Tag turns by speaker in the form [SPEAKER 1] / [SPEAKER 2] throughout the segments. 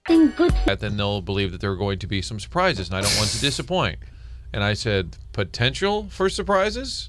[SPEAKER 1] good.
[SPEAKER 2] Then they'll believe that there are going to be some surprises, and I don't want to disappoint. And I said, potential for surprises?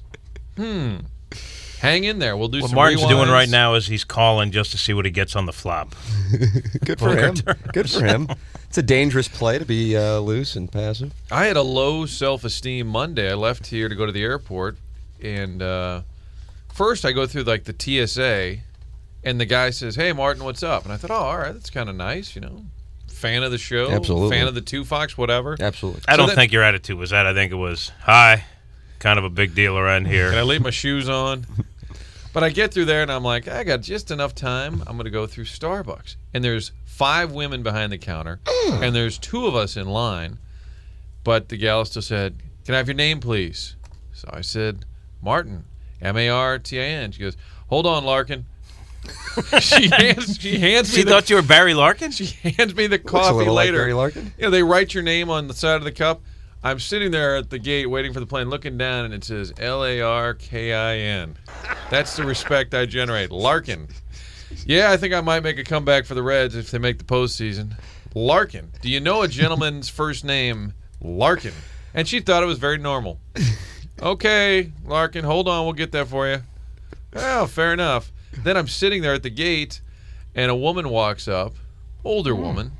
[SPEAKER 2] Hang in there. We'll do some
[SPEAKER 3] Martin's
[SPEAKER 2] rewinds.
[SPEAKER 3] doing right now is he's calling just to see what he gets on the flop.
[SPEAKER 4] Good for him. Good for him. It's a dangerous play to be loose and passive.
[SPEAKER 2] I had a low self-esteem Monday. I left here to go to the airport, and first I go through like the TSA, and the guy says, "Hey, Martin, what's up?" And I thought, "Oh, all right, that's kind of nice, you know." Fan of the show,
[SPEAKER 4] Absolutely.
[SPEAKER 2] fan of the Two Fox, whatever.
[SPEAKER 4] Absolutely.
[SPEAKER 3] I don't think your attitude was that. I think it was, hi, kind of a big deal around here.
[SPEAKER 2] Can I leave my shoes on? But I get through there, and I'm like, I got just enough time. I'm going to go through Starbucks. And there's 5 women behind the counter, and there's 2 of us in line. But the gal still said, "Can I have your name, please?" So I said, "Martin, Martin." She goes, "Hold on, Larkin." she hands me
[SPEAKER 3] She thought you were Barry Larkin?
[SPEAKER 2] She hands me the
[SPEAKER 4] Looks a
[SPEAKER 2] coffee
[SPEAKER 4] little like
[SPEAKER 2] later.
[SPEAKER 4] Barry Larkin.
[SPEAKER 2] You know, they write your name on the side of the cup. I'm sitting there at the gate waiting for the plane, looking down, and it says Larkin. That's the respect I generate. Larkin. Yeah, I think I might make a comeback for the Reds if they make the postseason. Larkin. Do you know a gentleman's first name, Larkin? And she thought it was very normal. Okay, Larkin, hold on, we'll get that for you. Oh, fair enough. Then I'm sitting there at the gate, and a woman walks up, older woman,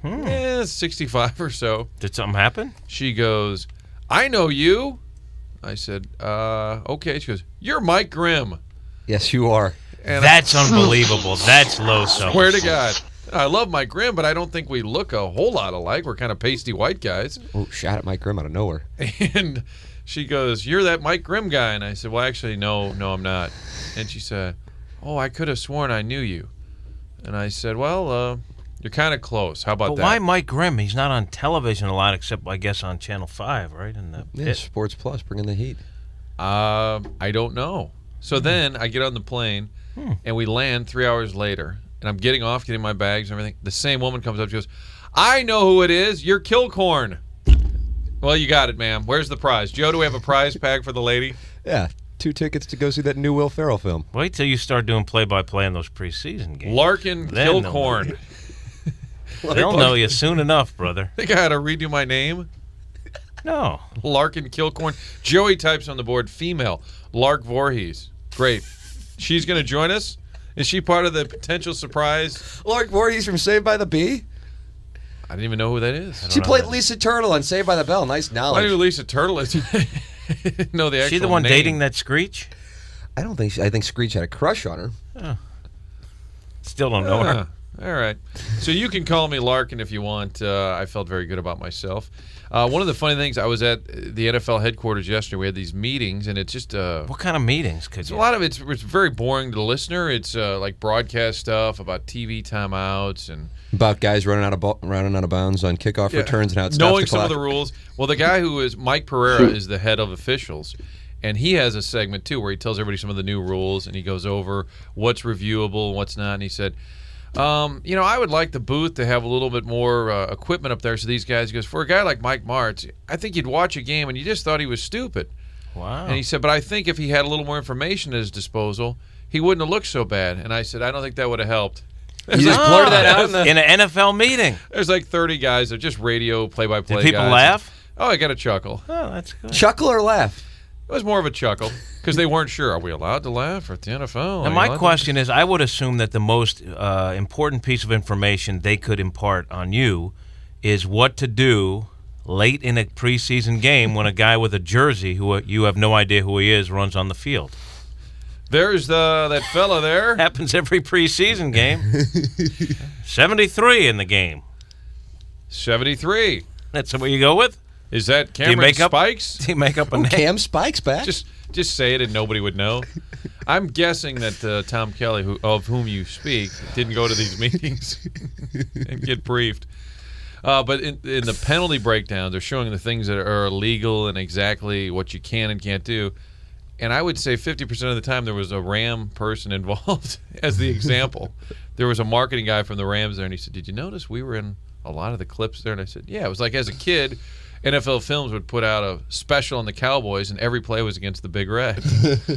[SPEAKER 2] 65 or so.
[SPEAKER 3] Did something happen?
[SPEAKER 2] She goes, "I know you." I said, okay. She goes, "You're Mike Grimm."
[SPEAKER 4] Yes, you are.
[SPEAKER 2] And
[SPEAKER 3] That's unbelievable. That's low self.
[SPEAKER 2] swear to God. I love Mike Grimm, but I don't think we look a whole lot alike. We're kind of pasty white guys.
[SPEAKER 4] Oh, shot at Mike Grimm out of nowhere.
[SPEAKER 2] And she goes, "You're that Mike Grimm guy." And I said, "Well, actually, no, I'm not." And she said, "Oh, I could have sworn I knew you." And I said, "Well, you're kind of close. How about
[SPEAKER 3] But
[SPEAKER 2] that?"
[SPEAKER 3] why Mike Grimm? He's not on television a lot, except, I guess, on Channel 5, right? In the
[SPEAKER 4] Yeah,
[SPEAKER 3] pit.
[SPEAKER 4] Sports Plus, bringing the heat.
[SPEAKER 2] I don't know. So then I get on the plane, and we land 3 hours later, and I'm getting off, getting my bags and everything. The same woman comes up, she goes, "I know who it is. You're Kilcorn." Well, you got it, ma'am. Where's the prize? Joe, do we have a prize pack for the lady?
[SPEAKER 4] Yeah, 2 tickets to go see that new Will Ferrell film.
[SPEAKER 3] Wait till you start doing play-by-play in those preseason games.
[SPEAKER 2] Larkin
[SPEAKER 3] Then
[SPEAKER 2] Kilcorn.
[SPEAKER 3] They'll know you soon enough, brother.
[SPEAKER 2] Think I had to redo my name?
[SPEAKER 3] No.
[SPEAKER 2] Larkin Kilcorn. Joey types on the board, female, Lark Voorhees. Great. She's going to join us? Is she part of the potential surprise?
[SPEAKER 4] Lark Voorhees from Saved by the Bee?
[SPEAKER 2] I didn't even know who that is.
[SPEAKER 4] She played Lisa Turtle on Saved by the Bell. Nice
[SPEAKER 2] I
[SPEAKER 4] knowledge.
[SPEAKER 2] knew Lisa Turtle is. No, the actual
[SPEAKER 3] She the one
[SPEAKER 2] name.
[SPEAKER 3] dating that Screech?
[SPEAKER 4] I don't think I think Screech had a crush on her.
[SPEAKER 3] Still don't know her.
[SPEAKER 2] All right. So you can call me Larkin if you want. I felt very good about myself. One of the funny things, I was at the NFL headquarters yesterday. We had these meetings, and it's just
[SPEAKER 3] What kind of meetings could
[SPEAKER 2] it's
[SPEAKER 3] you?
[SPEAKER 2] a lot of it's very boring to the listener. It's like broadcast stuff about TV timeouts and
[SPEAKER 4] About guys running out of bounds on kickoff returns and how it stops
[SPEAKER 2] knowing
[SPEAKER 4] the
[SPEAKER 2] some of
[SPEAKER 4] clock.
[SPEAKER 2] the rules. Well, the guy who is Mike Pereira is the head of officials, and he has a segment too where he tells everybody some of the new rules, and he goes over what's reviewable and what's not. And he said, I would like the booth to have a little bit more equipment up there so these guys. He goes, for a guy like Mike Martz, I think you'd watch a game and you just thought he was stupid.
[SPEAKER 3] Wow.
[SPEAKER 2] And he said, but I think if he had a little more information at his disposal, he wouldn't have looked so bad. And I said, I don't think that would have helped.
[SPEAKER 4] You just blurted that out
[SPEAKER 3] in an NFL meeting.
[SPEAKER 2] There's like 30 guys that are just radio play-by-play
[SPEAKER 3] Did people
[SPEAKER 2] guys.
[SPEAKER 3] laugh?
[SPEAKER 2] Oh, I got a chuckle.
[SPEAKER 3] Oh, that's good.
[SPEAKER 4] Chuckle or laugh?
[SPEAKER 2] It was more of a chuckle because they weren't sure. Are we allowed to laugh at the NFL?
[SPEAKER 3] Now, my question is, I would assume that the most important piece of information they could impart on you is what to do late in a preseason game when a guy with a jersey who you have no idea who he is runs on the field.
[SPEAKER 2] There's that fella there.
[SPEAKER 3] Happens every preseason game. 73 in the game.
[SPEAKER 2] 73.
[SPEAKER 3] That's what you go with?
[SPEAKER 2] Is that
[SPEAKER 3] Do you
[SPEAKER 2] Cameron
[SPEAKER 3] make up,
[SPEAKER 2] Spikes?
[SPEAKER 3] Do you make up a
[SPEAKER 4] Oh,
[SPEAKER 3] name?
[SPEAKER 4] Cam Spike's back.
[SPEAKER 2] Just say it and nobody would know. I'm guessing that Tom Kelly, of whom you speak, didn't go to these meetings and get briefed. But in the penalty breakdowns, they're showing the things that are illegal and exactly what you can and can't do. And I would say 50% of the time there was a Ram person involved as the example. There was a marketing guy from the Rams there, and he said, did you notice we were in a lot of the clips there? And I said, yeah. It was like as a kid, NFL Films would put out a special on the Cowboys, and every play was against the Big Red.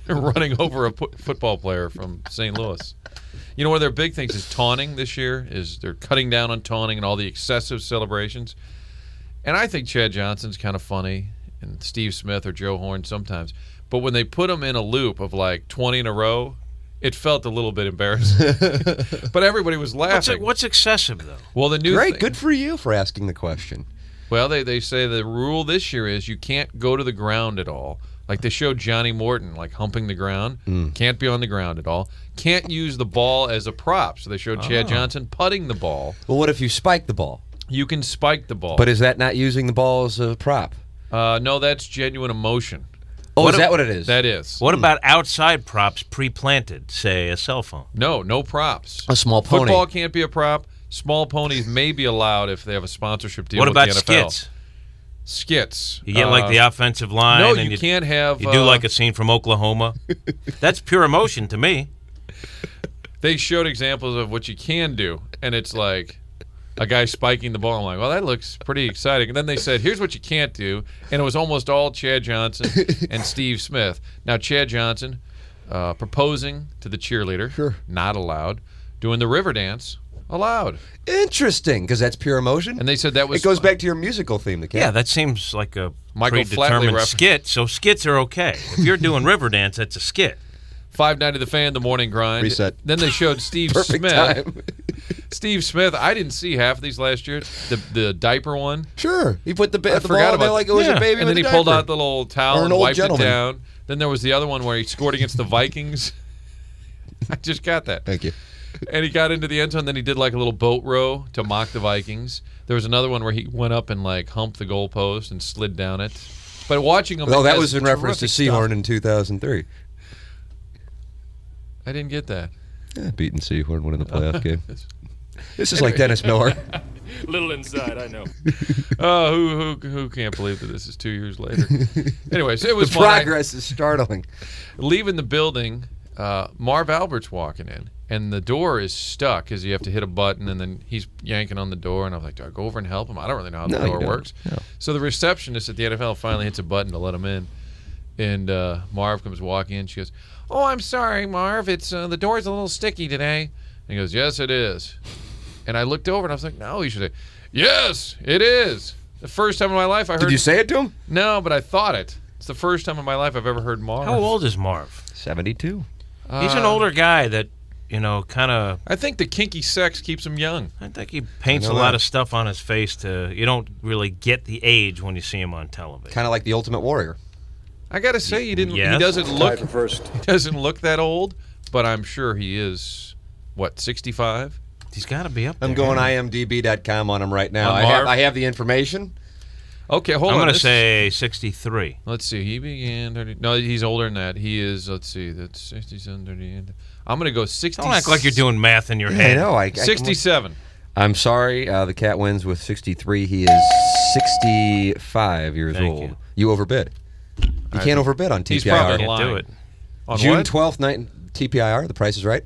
[SPEAKER 2] running over a football player from St. Louis. You know, one of their big things is taunting this year. Is they're cutting down on taunting and all the excessive celebrations. And I think Chad Johnson's kind of funny, and Steve Smith or Joe Horn sometimes. But when they put them in a loop of like 20 in a row, it felt a little bit embarrassing. But everybody was laughing.
[SPEAKER 3] What's excessive, though?
[SPEAKER 2] Well, the new
[SPEAKER 4] Great,
[SPEAKER 2] thing,
[SPEAKER 4] good for you for asking the question.
[SPEAKER 2] Well, they say the rule this year is you can't go to the ground at all. Like they showed Johnny Morton like humping the ground. Can't be on the ground at all. Can't use the ball as a prop. So they showed Chad Johnson putting the ball.
[SPEAKER 4] Well, what if you spike the ball?
[SPEAKER 2] You can spike the ball.
[SPEAKER 4] But is that not using the ball as a prop?
[SPEAKER 2] No, that's genuine emotion.
[SPEAKER 4] Oh, is that what it is?
[SPEAKER 2] That is.
[SPEAKER 3] What about outside props pre-planted, say a cell phone?
[SPEAKER 2] No props.
[SPEAKER 4] A small pony.
[SPEAKER 2] Football can't be a prop. Small ponies may be allowed if they have a sponsorship deal
[SPEAKER 3] What
[SPEAKER 2] with
[SPEAKER 3] about
[SPEAKER 2] the NFL.
[SPEAKER 3] skits?
[SPEAKER 2] Skits.
[SPEAKER 3] You get like the offensive line.
[SPEAKER 2] No,
[SPEAKER 3] and
[SPEAKER 2] you can't have.
[SPEAKER 3] You do like a scene from Oklahoma. That's pure emotion to me.
[SPEAKER 2] They showed examples of what you can do, and it's like a guy spiking the ball. I'm like, well, that looks pretty exciting. And then they said, here's what you can't do, and it was almost all Chad Johnson and Steve Smith. Now, Chad Johnson proposing to the cheerleader,
[SPEAKER 4] Sure.
[SPEAKER 2] not allowed. Doing the river dance, allowed.
[SPEAKER 4] Interesting, because that's pure emotion.
[SPEAKER 2] And they said that was
[SPEAKER 4] it goes back to your musical theme, the cat.
[SPEAKER 3] Yeah, that seems like a
[SPEAKER 2] Michael Flatley
[SPEAKER 3] predetermined
[SPEAKER 2] reference.
[SPEAKER 3] skit. So skits are okay. If you're doing Riverdance, that's a skit.
[SPEAKER 2] 590 The Fan, The Morning Grind.
[SPEAKER 4] Reset.
[SPEAKER 2] Then they showed Steve
[SPEAKER 4] Perfect
[SPEAKER 2] Smith.
[SPEAKER 4] time.
[SPEAKER 2] Steve Smith, I didn't see half of these last year. The diaper one.
[SPEAKER 4] Sure. He put the
[SPEAKER 2] I
[SPEAKER 4] ball
[SPEAKER 2] forgot
[SPEAKER 4] in there
[SPEAKER 2] about
[SPEAKER 4] like it was a baby
[SPEAKER 2] and
[SPEAKER 4] with
[SPEAKER 2] then he
[SPEAKER 4] a
[SPEAKER 2] pulled
[SPEAKER 4] diaper.
[SPEAKER 2] out the little towel
[SPEAKER 4] Or an
[SPEAKER 2] and
[SPEAKER 4] old
[SPEAKER 2] wiped
[SPEAKER 4] gentleman.
[SPEAKER 2] it down. Then there was the other one where he scored against the Vikings. I just got that.
[SPEAKER 4] Thank you.
[SPEAKER 2] And he got into the end zone. Then he did like a little boat row to mock the Vikings. There was another one where he went up and like humped the goalpost and slid down it. But watching him,
[SPEAKER 4] Well, that
[SPEAKER 2] has
[SPEAKER 4] was in reference to
[SPEAKER 2] terrific
[SPEAKER 4] Seahorn
[SPEAKER 2] stuff.
[SPEAKER 4] in 2003.
[SPEAKER 2] I didn't get that.
[SPEAKER 4] Yeah, beating Seahorn, winning the playoff game. This is like Dennis Miller.
[SPEAKER 1] Little inside, I know.
[SPEAKER 2] Oh, who can't believe that this is 2 years later? Anyway, so it was
[SPEAKER 4] The
[SPEAKER 2] fun.
[SPEAKER 4] progress is startling.
[SPEAKER 2] Leaving the building, Marv Albert's walking in, and the door is stuck because you have to hit a button, and then he's yanking on the door, and I was like, do I go over and help him? I don't really know how the
[SPEAKER 4] No, you
[SPEAKER 2] door
[SPEAKER 4] don't.
[SPEAKER 2] works.
[SPEAKER 4] No.
[SPEAKER 2] So the receptionist at the NFL finally hits a button to let him in, and Marv comes walking in. She goes, oh, I'm sorry, Marv. It's the door's a little sticky today. And he goes, yes, it is. And I looked over, and I was like, no, you should say, yes, it is. The first time in my life I heard
[SPEAKER 4] Did you say it to him?
[SPEAKER 2] No, but I thought it. It's the first time in my life I've ever heard Marv.
[SPEAKER 3] How old is Marv?
[SPEAKER 4] 72.
[SPEAKER 3] He's an older guy that, kind of.
[SPEAKER 2] I think the kinky sex keeps him young.
[SPEAKER 3] I think he paints
[SPEAKER 4] I
[SPEAKER 3] a
[SPEAKER 4] know
[SPEAKER 3] lot
[SPEAKER 4] that.
[SPEAKER 3] of stuff on his face you don't really get the age when you see him on television.
[SPEAKER 4] Kind of like the Ultimate Warrior.
[SPEAKER 2] I gotta say, he
[SPEAKER 3] Yes.
[SPEAKER 2] doesn't look that old, but I'm sure he is. What, 65?
[SPEAKER 3] He's got to be up there.
[SPEAKER 4] I'm going IMDb.com on him right now.
[SPEAKER 2] On Marv?
[SPEAKER 4] I have the information.
[SPEAKER 2] Okay, hold
[SPEAKER 3] I'm
[SPEAKER 2] on.
[SPEAKER 3] going to
[SPEAKER 2] This-
[SPEAKER 3] say 63.
[SPEAKER 2] Let's see. He began. 30, no, he's older than that. He is. Let's see. That's 67, 30. I'm going to go 60.
[SPEAKER 3] Don't act like you're doing math in your
[SPEAKER 4] I
[SPEAKER 3] head.
[SPEAKER 4] know.
[SPEAKER 2] 67.
[SPEAKER 4] I'm sorry. The cat wins with 63. He is 65 years
[SPEAKER 3] Thank
[SPEAKER 4] old.
[SPEAKER 3] you.
[SPEAKER 4] You overbid. You can't overbid on TPIR.
[SPEAKER 2] He's probably
[SPEAKER 3] Can't
[SPEAKER 2] lying.
[SPEAKER 3] do it.
[SPEAKER 2] On
[SPEAKER 4] June
[SPEAKER 2] what?
[SPEAKER 4] 12th night, TPIR. The Price is Right.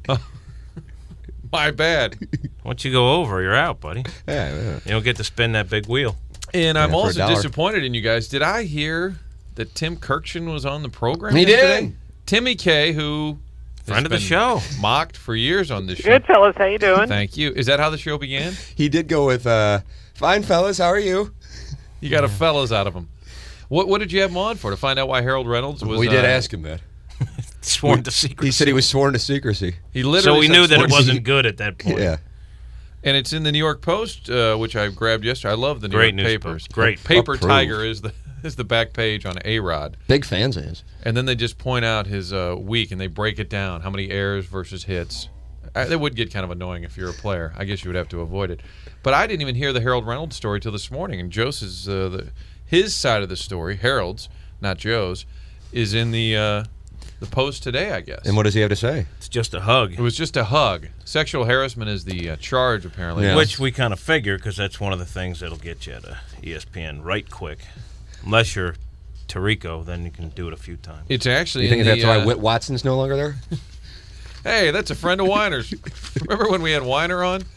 [SPEAKER 2] My bad.
[SPEAKER 3] Once you go over, you're out, buddy.
[SPEAKER 4] Yeah.
[SPEAKER 3] You don't get to spin that big wheel.
[SPEAKER 2] And I'm
[SPEAKER 4] Yeah, for
[SPEAKER 2] also
[SPEAKER 4] $1.
[SPEAKER 2] disappointed in you guys. Did I hear that Tim Kirkshin was on the program?
[SPEAKER 4] He did.
[SPEAKER 2] yesterday? Timmy K, who has
[SPEAKER 3] Friend of the
[SPEAKER 2] been
[SPEAKER 3] show.
[SPEAKER 2] mocked for years on this show.
[SPEAKER 5] Good, fellas. How you doing?
[SPEAKER 2] Thank you. Is that how the show began?
[SPEAKER 4] He did go with, fine, fellas. How are you?
[SPEAKER 2] You got a fellas out of him. What did you have him on for? To find out why Harold Reynolds was?
[SPEAKER 4] We did ask him that.
[SPEAKER 3] Sworn to secrecy.
[SPEAKER 4] He said he was sworn to secrecy.
[SPEAKER 2] He literally.
[SPEAKER 3] So we
[SPEAKER 2] said
[SPEAKER 3] knew that it
[SPEAKER 2] sports-
[SPEAKER 3] wasn't good at that point.
[SPEAKER 4] Yeah.
[SPEAKER 2] And it's in the New York Post, which I grabbed yesterday. I love the New
[SPEAKER 3] Great
[SPEAKER 2] York papers.
[SPEAKER 3] newspaper. Great.
[SPEAKER 2] Paper
[SPEAKER 4] Approved.
[SPEAKER 2] Tiger is the back page on A-Rod.
[SPEAKER 4] Big fans of his.
[SPEAKER 2] And then they just point out his week and they break it down, how many errors versus hits. That would get kind of annoying if you're a player. I guess you would have to avoid it. But I didn't even hear the Harold Reynolds story till this morning. And Joe's his side of the story, Harold's, not Joe's, is in the Post today, I guess.
[SPEAKER 4] And what does he have to say?
[SPEAKER 3] It's just a hug.
[SPEAKER 2] It was just a hug. Sexual harassment is the charge, apparently.
[SPEAKER 4] Yeah.
[SPEAKER 3] Which we kind of figure because that's one of the things that'll get you to ESPN right quick. Unless you're Tirico, then you can do it a few times.
[SPEAKER 2] It's actually
[SPEAKER 4] You think
[SPEAKER 2] in
[SPEAKER 4] that's
[SPEAKER 2] the,
[SPEAKER 4] why Whit Watson's no longer there?
[SPEAKER 2] Hey, that's a friend of Weiner's. Remember when we had Weiner on?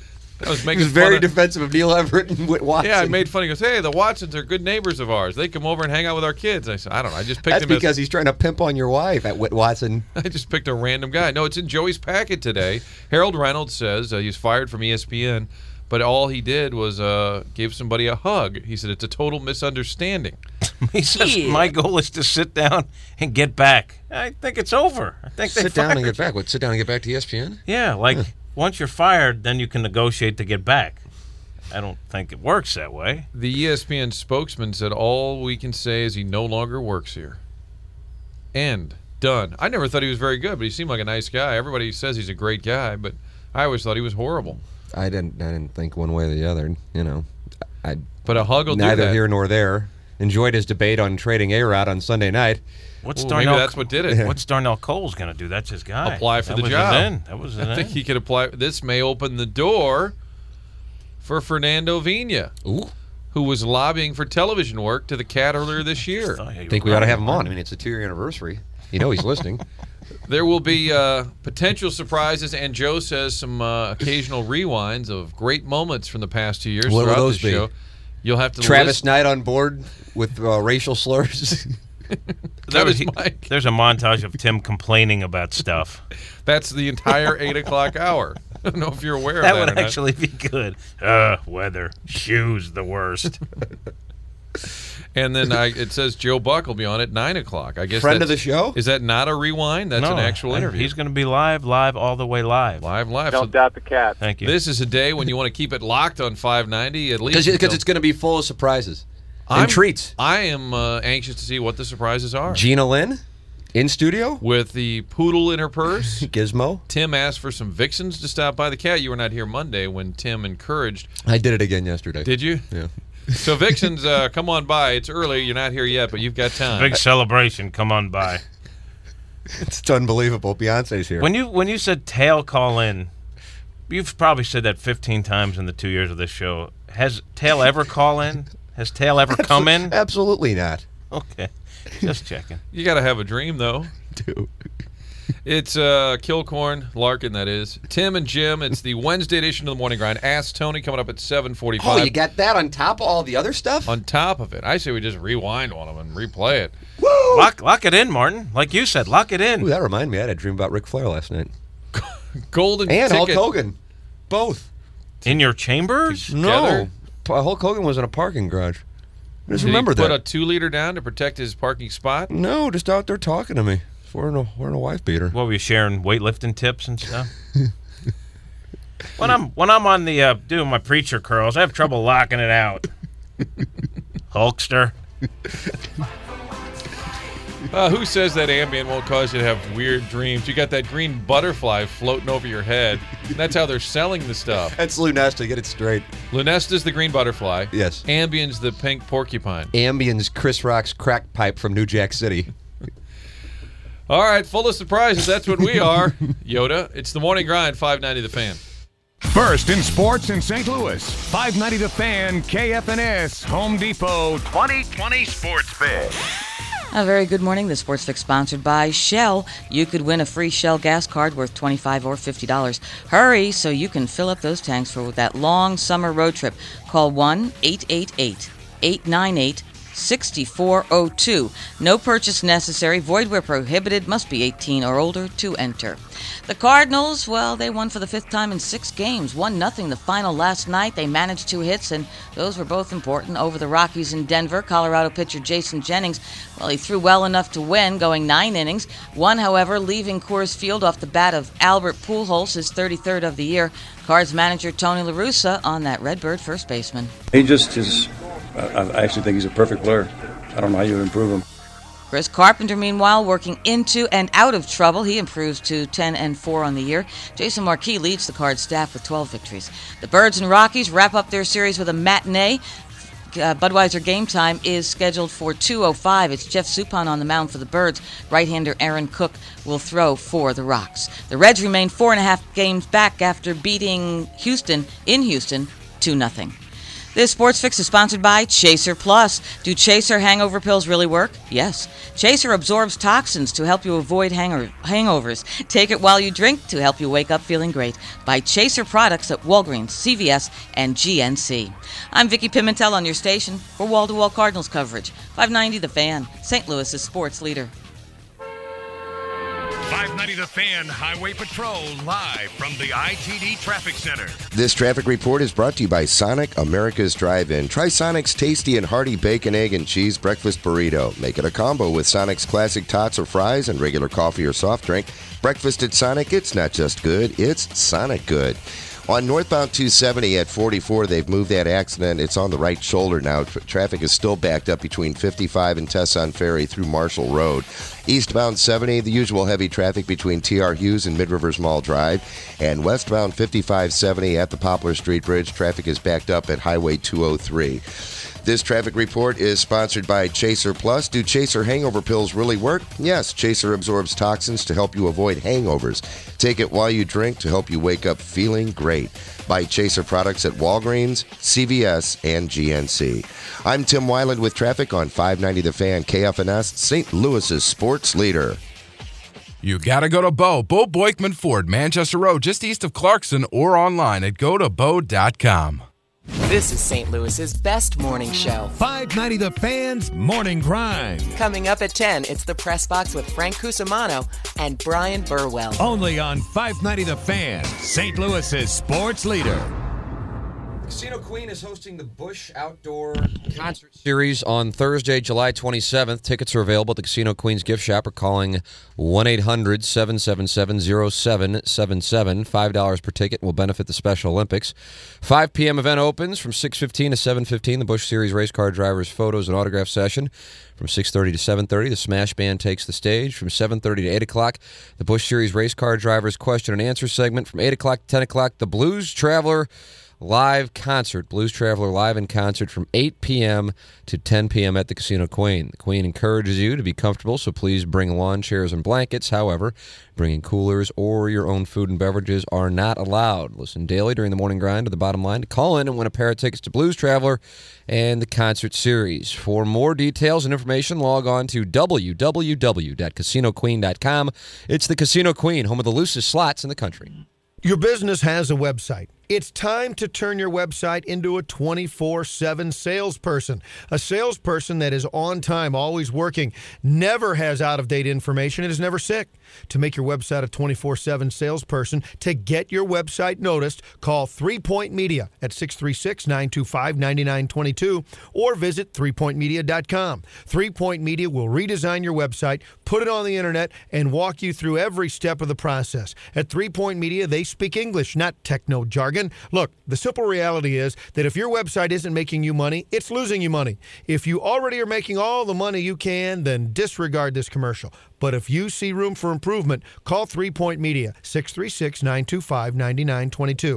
[SPEAKER 2] I was
[SPEAKER 4] He
[SPEAKER 2] making
[SPEAKER 4] was very
[SPEAKER 2] fun of,
[SPEAKER 4] defensive of Neil Everett and Whit Watson.
[SPEAKER 2] Yeah, I made fun. He goes, "Hey, the Watsons are good neighbors of ours. They come over and hang out with our kids." I said, "I don't know. I just picked
[SPEAKER 4] That's
[SPEAKER 2] him
[SPEAKER 4] because he's trying to pimp on your wife at Whit Watson.
[SPEAKER 2] I just picked a random guy. No, it's in Joey's packet today. Harold Reynolds says he's fired from ESPN, but all he did was give somebody a hug. He said it's a total misunderstanding.
[SPEAKER 3] He says, my goal is to sit down and get back. I think it's over. I think they
[SPEAKER 4] Sit down and
[SPEAKER 3] fired
[SPEAKER 4] get back. What? Sit down and get back to ESPN?
[SPEAKER 3] Yeah, like once you're fired, then you can negotiate to get back. I don't think it works that way.
[SPEAKER 2] The ESPN spokesman said all we can say is he no longer works here. End. Done. I never thought he was very good, but he seemed like a nice guy. Everybody says he's a great guy, but I always thought he was horrible.
[SPEAKER 4] I didn't think one way or the other. You know,
[SPEAKER 2] But a hug will do that.
[SPEAKER 4] neither here nor there. Enjoyed his debate on trading A-Rod on Sunday night.
[SPEAKER 3] What's
[SPEAKER 2] Ooh,
[SPEAKER 3] Darnell?
[SPEAKER 2] maybe that's what did it.
[SPEAKER 3] What's Darnell Cole's going to do? That's his guy.
[SPEAKER 2] Apply for
[SPEAKER 3] That
[SPEAKER 2] the
[SPEAKER 3] was
[SPEAKER 2] job.
[SPEAKER 3] his in. That was his
[SPEAKER 2] I think
[SPEAKER 3] in.
[SPEAKER 2] he could apply. This may open the door for Fernando Vina,
[SPEAKER 4] Ooh.
[SPEAKER 2] who was lobbying for television work to the Cat earlier this year.
[SPEAKER 4] I think we ought to have him on. I mean, it's a 2-year anniversary. You know he's listening.
[SPEAKER 2] There will be potential surprises, and Joe says some occasional rewinds of great moments from the past 2 years
[SPEAKER 4] What will
[SPEAKER 2] throughout
[SPEAKER 4] those
[SPEAKER 2] the show.
[SPEAKER 4] be?
[SPEAKER 2] You'll have to
[SPEAKER 4] Travis
[SPEAKER 2] list.
[SPEAKER 4] Knight on board with racial slurs.
[SPEAKER 2] That was Mike.
[SPEAKER 3] There's a montage of Tim complaining about stuff.
[SPEAKER 2] That's the entire 8 o'clock hour. I don't know if you're aware
[SPEAKER 3] That
[SPEAKER 2] of that
[SPEAKER 3] would
[SPEAKER 2] or not.
[SPEAKER 3] actually be good. Weather. Shoes the worst.
[SPEAKER 2] And then it says Joe Buck will be on at 9 o'clock. I guess
[SPEAKER 4] Friend of
[SPEAKER 2] that's-
[SPEAKER 4] the show?
[SPEAKER 2] Is that not a rewind? That's
[SPEAKER 3] No,
[SPEAKER 2] an actual interview.
[SPEAKER 3] He's going to be live, all the way live.
[SPEAKER 2] live. So
[SPEAKER 5] Don't doubt the cat.
[SPEAKER 3] Thank you.
[SPEAKER 2] this is a day when you want to keep it locked on 590 at least.
[SPEAKER 4] Because it's going to be full of surprises
[SPEAKER 2] I'm-
[SPEAKER 4] and treats.
[SPEAKER 2] I am anxious to see what the surprises are.
[SPEAKER 4] Gina Lynn in studio.
[SPEAKER 2] With the poodle in her purse.
[SPEAKER 4] Gizmo.
[SPEAKER 2] Tim asked for some vixens to stop by the cat. You were not here Monday when Tim encouraged.
[SPEAKER 4] I did it again yesterday.
[SPEAKER 2] Did you?
[SPEAKER 4] Yeah.
[SPEAKER 2] So vixens, come on by. It's early. You're not here yet, but you've got time.
[SPEAKER 3] Big celebration. Come on by.
[SPEAKER 4] It's unbelievable. Beyonce's here.
[SPEAKER 3] When you said tail call in, you've probably said that 15 times in the 2 years of this show. Has tail ever call in? Has tail ever come in?
[SPEAKER 4] Absolutely not.
[SPEAKER 3] Okay. Just checking.
[SPEAKER 2] You got to have a dream, though.
[SPEAKER 4] Dude.
[SPEAKER 2] It's Kilcorn, Larkin, that is. Tim and Jim. It's the Wednesday edition of the Morning Grind. Ask Tony coming up at 7:45.
[SPEAKER 4] Oh, you got that on top of all the other stuff?
[SPEAKER 2] On top of it, I say we just rewind one of them and replay it.
[SPEAKER 4] Woo!
[SPEAKER 3] Lock it in, Martin. Like you said, lock it in.
[SPEAKER 4] Ooh, that reminded me. I had a dream about Ric Flair last night.
[SPEAKER 2] Golden
[SPEAKER 4] And Hulk
[SPEAKER 2] ticket.
[SPEAKER 4] Hogan. Both.
[SPEAKER 3] In your chambers?
[SPEAKER 2] Together?
[SPEAKER 4] No. Hulk Hogan was in a parking garage. I just
[SPEAKER 2] Did
[SPEAKER 4] remember
[SPEAKER 2] he put
[SPEAKER 4] that.
[SPEAKER 2] a 2-liter down to protect his parking spot?
[SPEAKER 4] No, just out there talking to me. Wearing a wife beater.
[SPEAKER 3] What, were you sharing weightlifting tips and stuff? When I'm on the doing my preacher curls, I have trouble locking it out. Hulkster.
[SPEAKER 2] Who says that Ambien won't cause you to have weird dreams? You got that green butterfly floating over your head. That's how they're selling the stuff.
[SPEAKER 4] That's Lou Nesta. Get it straight.
[SPEAKER 2] Lunesta's the green butterfly.
[SPEAKER 4] Yes.
[SPEAKER 2] Ambien's the pink porcupine.
[SPEAKER 4] Ambien's Chris Rock's crack pipe from New Jack City.
[SPEAKER 2] All right, full of surprises. That's what we are. Yoda. It's the Morning Grind, 590 The Fan.
[SPEAKER 6] First in sports in St. Louis, 590 The Fan, KFNS, Home Depot, 2020 Sports Fix.
[SPEAKER 7] A very good morning. The Sports Fix sponsored by Shell. You could win a free Shell gas card worth $25 or $50. Hurry so you can fill up those tanks for that long summer road trip. Call 1-888-898-6402. No purchase necessary. Void where prohibited. Must be 18 or older to enter. The Cardinals, well, they won for the 5th time in 6 games. 1-0 the final last night. They managed 2 hits, and those were both important over the Rockies in Denver. Colorado pitcher Jason Jennings, well, he threw well enough to win, going 9 innings. One, however, leaving Coors Field off the bat of Albert Pujols, his 33rd of the year. Cards manager Tony La Russa on that Redbird first baseman.
[SPEAKER 8] He just is, I actually think he's a perfect player. I don't know how you would improve him.
[SPEAKER 7] Chris Carpenter, meanwhile, working into and out of trouble. He improves to 10-4 on the year. Jason Marquis leads the Cards staff with 12 victories. The Birds and Rockies wrap up their series with a matinee. Budweiser game time is scheduled for 2:05. It's Jeff Suppan on the mound for the Birds. Right-hander Aaron Cook will throw for the Rocks. The Reds remain 4.5 games back after beating Houston in Houston 2-0. This Sports Fix is sponsored by Chaser Plus. Do Chaser hangover pills really work? Yes. Chaser absorbs toxins to help you avoid hangovers. Take it while you drink to help you wake up feeling great. Buy Chaser products at Walgreens, CVS, and GNC. I'm Vicki Pimentel on your station for wall-to-wall Cardinals coverage. 590 The Fan, St. Louis's sports leader.
[SPEAKER 6] 590 The Fan Highway Patrol live from the ITD Traffic Center.
[SPEAKER 5] This traffic report is brought to you by Sonic, America's Drive-In. Try Sonic's tasty and hearty bacon, egg, and cheese breakfast burrito. Make it a combo with Sonic's classic tots or fries and regular coffee or soft drink. Breakfast at Sonic, it's not just good, it's Sonic good. On northbound 270 at 44, they've moved that accident. It's on the right shoulder now. Traffic is still backed up between 55 and Tesson Ferry through Marshall Road. Eastbound 70, the usual heavy traffic between T.R. Hughes and Mid-Rivers Mall Drive. And westbound 5570 at the Poplar Street Bridge, traffic is backed up at Highway 203. This traffic report is sponsored by Chaser Plus. Do Chaser hangover pills really work? Yes, Chaser absorbs toxins to help you avoid hangovers. Take it while you drink to help you wake up feeling great. Buy Chaser products at Walgreens, CVS, and GNC. I'm Tim Weiland with traffic on 590 The Fan, KFNS, St. Louis's sports leader.
[SPEAKER 9] You gotta go to Bo Boykman Ford, Manchester Road, just east of Clarkson, or online at gotobo.com.
[SPEAKER 10] This is St. Louis's best morning show.
[SPEAKER 6] 590 The Fan's Morning Grind.
[SPEAKER 10] Coming up at 10, it's the Press Box with Frank Cusimano and Brian Burwell.
[SPEAKER 6] Only on 590 The Fan, St. Louis's sports leader.
[SPEAKER 4] Casino Queen is hosting the Busch Outdoor Concert Series on Thursday, July 27th. Tickets are available at the Casino Queen's gift shop or calling 1-800-777-0777. $5 per ticket will benefit the Special Olympics. 5 p.m. event opens from 6:15 to 7:15. The Busch Series race car drivers' photos and autograph session. From 6:30 to 7:30, the Smash Band takes the stage. From 7:30 to 8 o'clock, the Busch Series race car drivers' question and answer segment. From 8 o'clock to 10 o'clock, the Blues Traveler live concert. Blues Traveler live in concert from 8 p.m. to 10 p.m. at the Casino Queen. The Queen encourages you to be comfortable, so please bring lawn chairs and blankets. However, bringing coolers or your own food and beverages are not allowed. Listen daily during the morning grind to the bottom line to call in and win a pair of tickets to Blues Traveler and the concert series. For more details and information, log on to www.casinoqueen.com. It's the Casino Queen, home of the loosest slots in the country.
[SPEAKER 11] Your business has a website. It's time to turn your website into a 24/7 salesperson. A salesperson that is on time, always working, never has out-of-date information, and is never sick. To make your website a 24/7 salesperson, to get your website noticed, call 3 Point Media at 636-925-9922 or visit 3pointmedia.com. 3 Point Media will redesign your website, put it on the internet, and walk you through every step of the process. At 3 Point Media, they speak English, not techno jargon. Look, the simple reality is that if your website isn't making you money, it's losing you money. If you already are making all the money you can, then disregard this commercial. But if you see room for improvement, call 3 Point Media, 636-925-9922,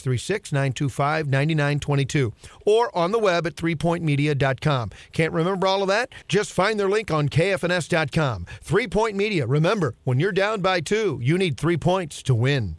[SPEAKER 11] 636-925-9922, or on the web at 3pointmedia.com. Can't remember all of that? Just find their link on KFNS.com. 3 Point Media. Remember, when you're down by 2, you need 3 points to win.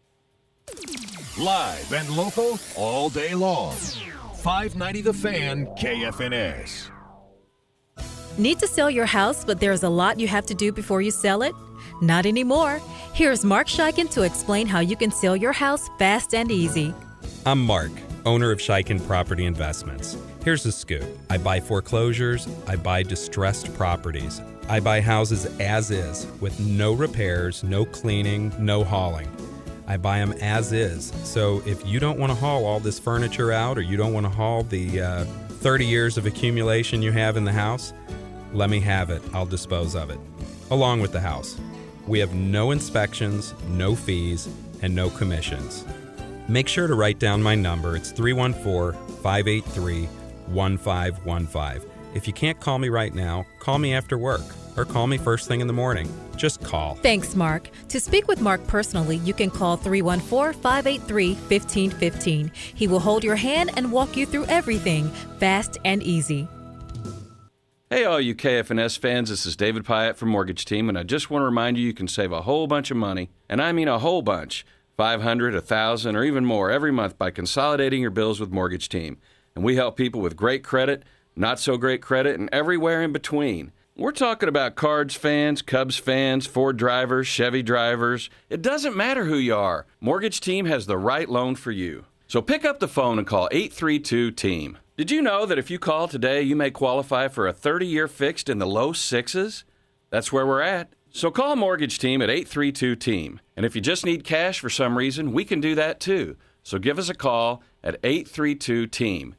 [SPEAKER 6] Live and local all day long. 590 The Fan, KFNS.
[SPEAKER 12] Need to sell your house, but there's a lot you have to do before you sell it? Not anymore. Here's Mark Scheiken to explain how you can sell your house fast and easy.
[SPEAKER 13] I'm Mark, owner of Scheiken Property Investments. Here's the scoop. I buy foreclosures. I buy distressed properties. I buy houses as is, with no repairs, no cleaning, no hauling. I buy them as is. So if you don't want to haul all this furniture out, or you don't want to haul the 30 years of accumulation you have in the house, let me have it. I'll dispose of it, along with the house. We have no inspections, no fees, and no commissions. Make sure to write down my number. It's 314-583-1515. If you can't call me right now, call me after work, or call me first thing in the morning. Just call.
[SPEAKER 12] Thanks, Mark. To speak with Mark personally, you can call 314-583-1515. He will hold your hand and walk you through everything, fast and easy.
[SPEAKER 14] Hey, all you KFNS fans, this is David Pyatt from Mortgage Team, and I just want to remind you can save a whole bunch of money, and I mean a whole bunch, $500, $1,000, or even more every month by consolidating your bills with Mortgage Team. and we help people with great credit, not so great credit, and everywhere in between. We're talking about Cards fans, Cubs fans, Ford drivers, Chevy drivers. It doesn't matter who you are. Mortgage Team has the right loan for you. So pick up the phone and call 832-TEAM. Did you know that if you call today, you may qualify for a 30-year fixed in the low sixes? That's where we're at. So call Mortgage Team at 832-TEAM. And if you just need cash for some reason, we can do that too. So give us a call at 832-TEAM.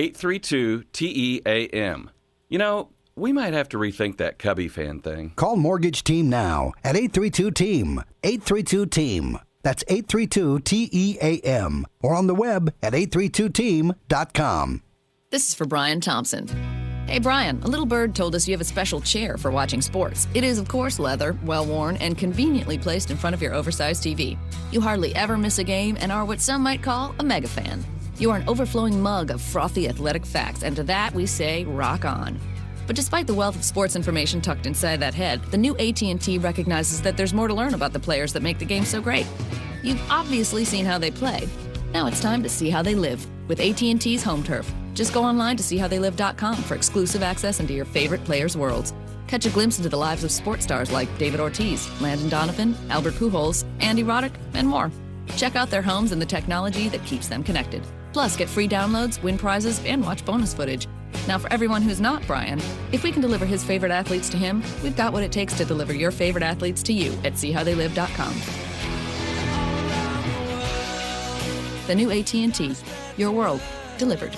[SPEAKER 14] 832-TEAM. You know, we might have to rethink that Cubby fan thing.
[SPEAKER 15] Call Mortgage Team now at 832-TEAM. 832-TEAM. That's 832-TEAM. Or on the web at 832team.com.
[SPEAKER 16] This is for Brian Thompson. Hey, Brian, a little bird told us you have a special chair for watching sports. It is, of course, leather, well-worn, and conveniently placed in front of your oversized TV. You hardly ever miss a game and are what some might call a mega fan. You are an overflowing mug of frothy athletic facts, and to that we say, rock on. But despite the wealth of sports information tucked inside that head, the new AT&T recognizes that there's more to learn about the players that make the game so great. You've obviously seen how they play. Now it's time to see how they live with AT&T's Home Turf. Just go online to seehowtheylive.com for exclusive access into your favorite players' worlds. Catch a glimpse into the lives of sports stars like David Ortiz, Landon Donovan, Albert Pujols, Andy Roddick, and more. Check out their homes and the technology that keeps them connected. Plus, get free downloads, win prizes, and watch bonus footage. Now, for everyone who's not Brian, if we can deliver his favorite athletes to him, we've got what it takes to deliver your favorite athletes to you at seehowtheylive.com. The new AT&T. Your world. Delivered.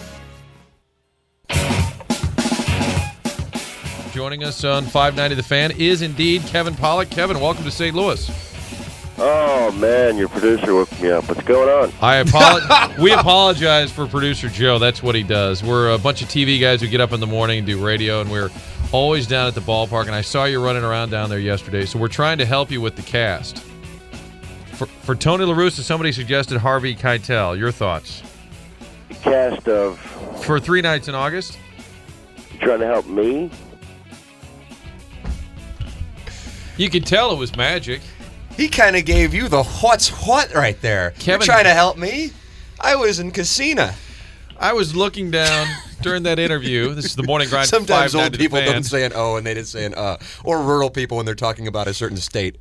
[SPEAKER 2] Joining us on 590 The Fan is indeed Kevin Pollak. Kevin, welcome to St. Louis.
[SPEAKER 17] Oh, man, your producer woke me up. What's going on?
[SPEAKER 2] We apologize for producer Joe. That's what he does. We're a bunch of TV guys who get up in the morning and do radio, and we're always down at the ballpark. And I saw you running around down there yesterday, so we're trying to help you with the cast. For Tony La Russa, somebody suggested Harvey Keitel. Your thoughts?
[SPEAKER 17] The cast of...
[SPEAKER 2] For 3 Nights in August?
[SPEAKER 17] You trying to help me?
[SPEAKER 2] You could tell it was magic.
[SPEAKER 4] He kind of gave you the what's what right there.
[SPEAKER 2] Kevin,
[SPEAKER 4] you're trying to help me? I was in Casino.
[SPEAKER 2] I was looking down during that interview. This is the Morning Grind.
[SPEAKER 4] Sometimes old people don't say an O and they just say an or rural people when they're talking about a certain state.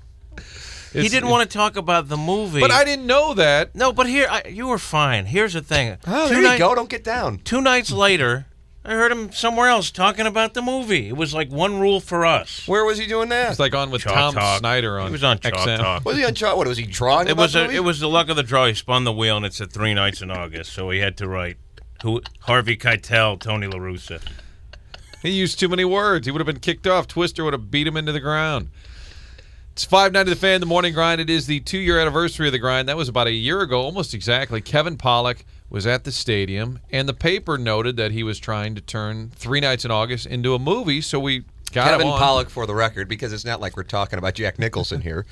[SPEAKER 3] He didn't want to talk about the movie.
[SPEAKER 2] But I didn't know that.
[SPEAKER 3] No, but you were fine. Here's the thing.
[SPEAKER 4] Oh, there you go. Don't get down.
[SPEAKER 3] 2 nights later, I heard him somewhere else talking about the movie. It was like one rule for us.
[SPEAKER 4] Where was he doing that?
[SPEAKER 2] It's like on with
[SPEAKER 3] Chalk
[SPEAKER 2] Tom
[SPEAKER 3] Talk.
[SPEAKER 2] Snyder on
[SPEAKER 3] He was on Chalk
[SPEAKER 2] XM.
[SPEAKER 3] Talk.
[SPEAKER 4] Was he on Chalk? What was he drawing?
[SPEAKER 3] It was the luck of the draw. He spun the wheel, and it said 3 Nights in August, so he had to write Harvey Keitel, Tony La Russa.
[SPEAKER 2] He used too many words. He would have been kicked off. Twister would have beat him into the ground. It's 590 The Fan, The Morning Grind. It is the 2-year anniversary of The Grind. That was about a year ago, almost exactly. Kevin Pollak was at the stadium, and the paper noted that he was trying to turn 3 Nights in August into a movie, so we got
[SPEAKER 4] Kevin
[SPEAKER 2] him on.
[SPEAKER 4] Pollak, for the record, because it's not like we're talking about Jack Nicholson here.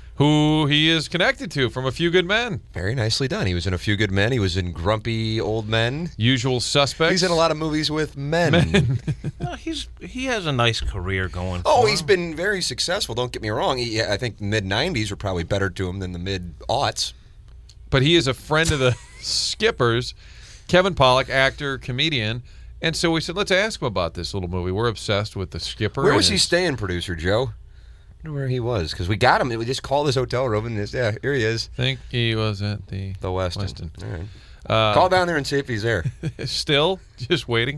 [SPEAKER 2] Who he is connected to from A Few Good Men.
[SPEAKER 4] Very nicely done. He was in A Few Good Men. He was in Grumpy Old Men.
[SPEAKER 2] Usual Suspects.
[SPEAKER 4] He's in a lot of movies with men.
[SPEAKER 3] No, he has a nice career going for
[SPEAKER 4] Oh,
[SPEAKER 3] him.
[SPEAKER 4] he's been very successful. Don't get me wrong. I think mid-'90s were probably better to him than the mid-aughts.
[SPEAKER 2] But he is a friend of the Skippers. Kevin Pollak, actor, comedian. And so we said, let's ask him about this little movie. We're obsessed with the Skipper.
[SPEAKER 4] Where was he staying, producer Joe? I wonder where he was, because we got him. We just called his hotel room, and here he is.
[SPEAKER 2] I think he was at the
[SPEAKER 4] Westin. All right. Call down there and see if he's there.
[SPEAKER 2] Still, just waiting.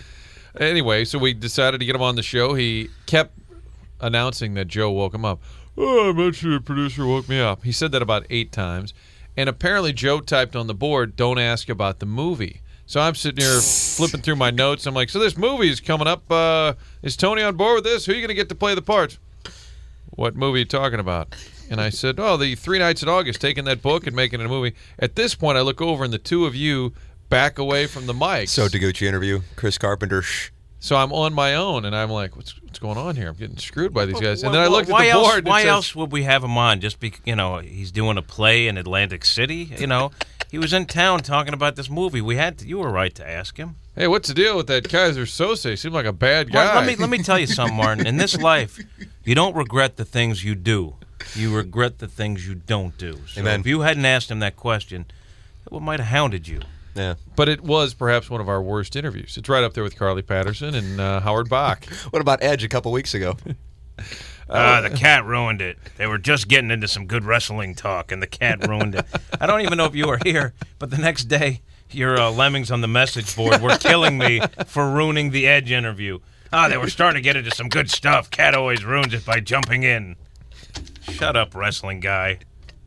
[SPEAKER 2] Anyway, so we decided to get him on the show. He kept announcing that Joe woke him up. Oh, I mentioned the producer woke me up. He said that about 8 times. And apparently Joe typed on the board, don't ask about the movie. So I'm sitting here flipping through my notes. I'm like, so this movie is coming up. Is Tony on board with this? Who are you going to get to play the parts? What movie are you talking about? And I said, the 3 Nights in August, taking that book and making it a movie. At this point, I look over and the two of you back away from the mics.
[SPEAKER 4] So Taguchi interview, Chris Carpenter.
[SPEAKER 2] So I'm on my own, and I'm like, what's going on here? I'm getting screwed by these guys. And then I looked at the board.
[SPEAKER 3] Why else would we have him on? Just because, he's doing a play in Atlantic City. He was in town talking about this movie. You were right to ask him.
[SPEAKER 2] Hey, what's the deal with that Kaiser Sose? He seemed like a bad guy.
[SPEAKER 3] Well, let me tell you something, Martin. In this life, you don't regret the things you do. You regret the things you don't do. So
[SPEAKER 4] Amen.
[SPEAKER 3] If you hadn't asked him that question, it might have hounded you.
[SPEAKER 4] Yeah.
[SPEAKER 2] But it was perhaps one of our worst interviews. It's right up there with Carly Patterson and Howard Bach.
[SPEAKER 4] What about Edge a couple weeks ago?
[SPEAKER 3] The cat ruined it. They were just getting into some good wrestling talk, and the cat ruined it. I don't even know if you were here, but the next day, your lemmings on the message board were killing me for ruining the Edge interview. They were starting to get into some good stuff. Cat always ruins it by jumping in. Shut up, wrestling guy.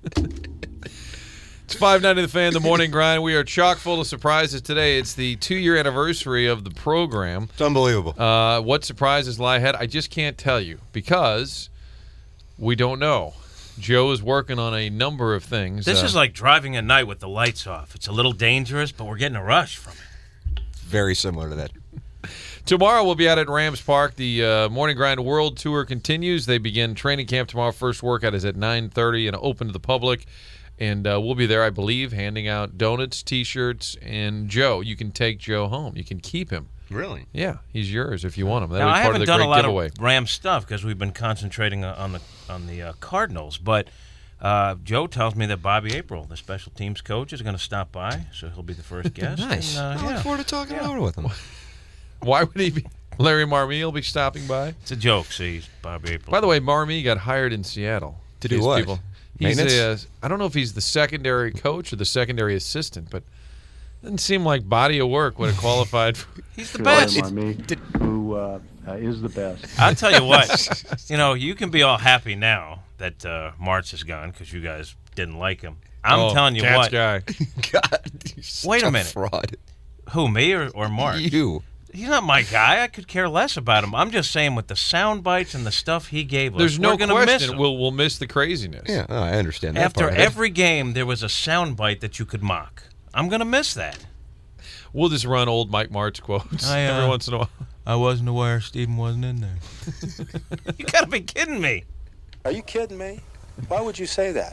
[SPEAKER 2] It's 590 The Fan, The Morning Grind. We are chock full of surprises today. It's the 2-year anniversary of the program.
[SPEAKER 4] It's unbelievable.
[SPEAKER 2] What surprises lie ahead, I just can't tell you because we don't know. Joe is working on a number of things.
[SPEAKER 3] This is like driving at night with the lights off. It's a little dangerous, but we're getting a rush from it.
[SPEAKER 4] Very similar to that.
[SPEAKER 2] Tomorrow we'll be out at Rams Park. The Morning Grind World Tour continues. They begin training camp tomorrow. First workout is at 9:30 and open to the public. And we'll be there, I believe, handing out donuts, T-shirts, and Joe. You can take Joe home. You can keep him.
[SPEAKER 4] Really?
[SPEAKER 2] Yeah, he's yours if you want him.
[SPEAKER 3] Now,
[SPEAKER 2] That'll be
[SPEAKER 3] I
[SPEAKER 2] part of
[SPEAKER 3] haven't
[SPEAKER 2] the
[SPEAKER 3] done
[SPEAKER 2] great
[SPEAKER 3] a lot
[SPEAKER 2] giveaway.
[SPEAKER 3] of Rams stuff because we've been concentrating on the Cardinals. But Joe tells me that Bobby April, the special teams coach, is going to stop by, so he'll be the first guest.
[SPEAKER 4] Nice.
[SPEAKER 3] And,
[SPEAKER 4] I look forward to talking it over with him.
[SPEAKER 2] Why would he be? Larry Marmee will be stopping by?
[SPEAKER 3] It's a joke, see, Bobby April.
[SPEAKER 2] By the way, Marmee got hired in Seattle.
[SPEAKER 4] To do what?
[SPEAKER 2] He's I don't know if he's the secondary coach or the secondary assistant, but doesn't seem like body of work would have qualified for.
[SPEAKER 3] He's the best.
[SPEAKER 18] Who is the best.
[SPEAKER 3] I'll tell you what, you can be all happy now that Martz is gone because you guys didn't like him. I'm telling you
[SPEAKER 2] Cat's
[SPEAKER 3] what.
[SPEAKER 2] guy.
[SPEAKER 4] God,
[SPEAKER 3] wait a minute.
[SPEAKER 4] Fraud.
[SPEAKER 3] Who, me or Mark?
[SPEAKER 4] You.
[SPEAKER 3] He's not my guy. I could care less about him. I'm just saying with the sound bites and the stuff he gave us,
[SPEAKER 2] There's no
[SPEAKER 3] we're gonna miss
[SPEAKER 2] question
[SPEAKER 3] him.
[SPEAKER 2] we'll miss the craziness.
[SPEAKER 4] Yeah, I understand that.
[SPEAKER 3] After
[SPEAKER 4] part of it.
[SPEAKER 3] every game, there was a sound bite that you could mock. I'm going to miss that.
[SPEAKER 2] We'll just run old Mike Martz quotes every once in a while.
[SPEAKER 3] I wasn't aware Stephen wasn't in there. You got to be kidding me.
[SPEAKER 19] Are you kidding me? Why would you say that?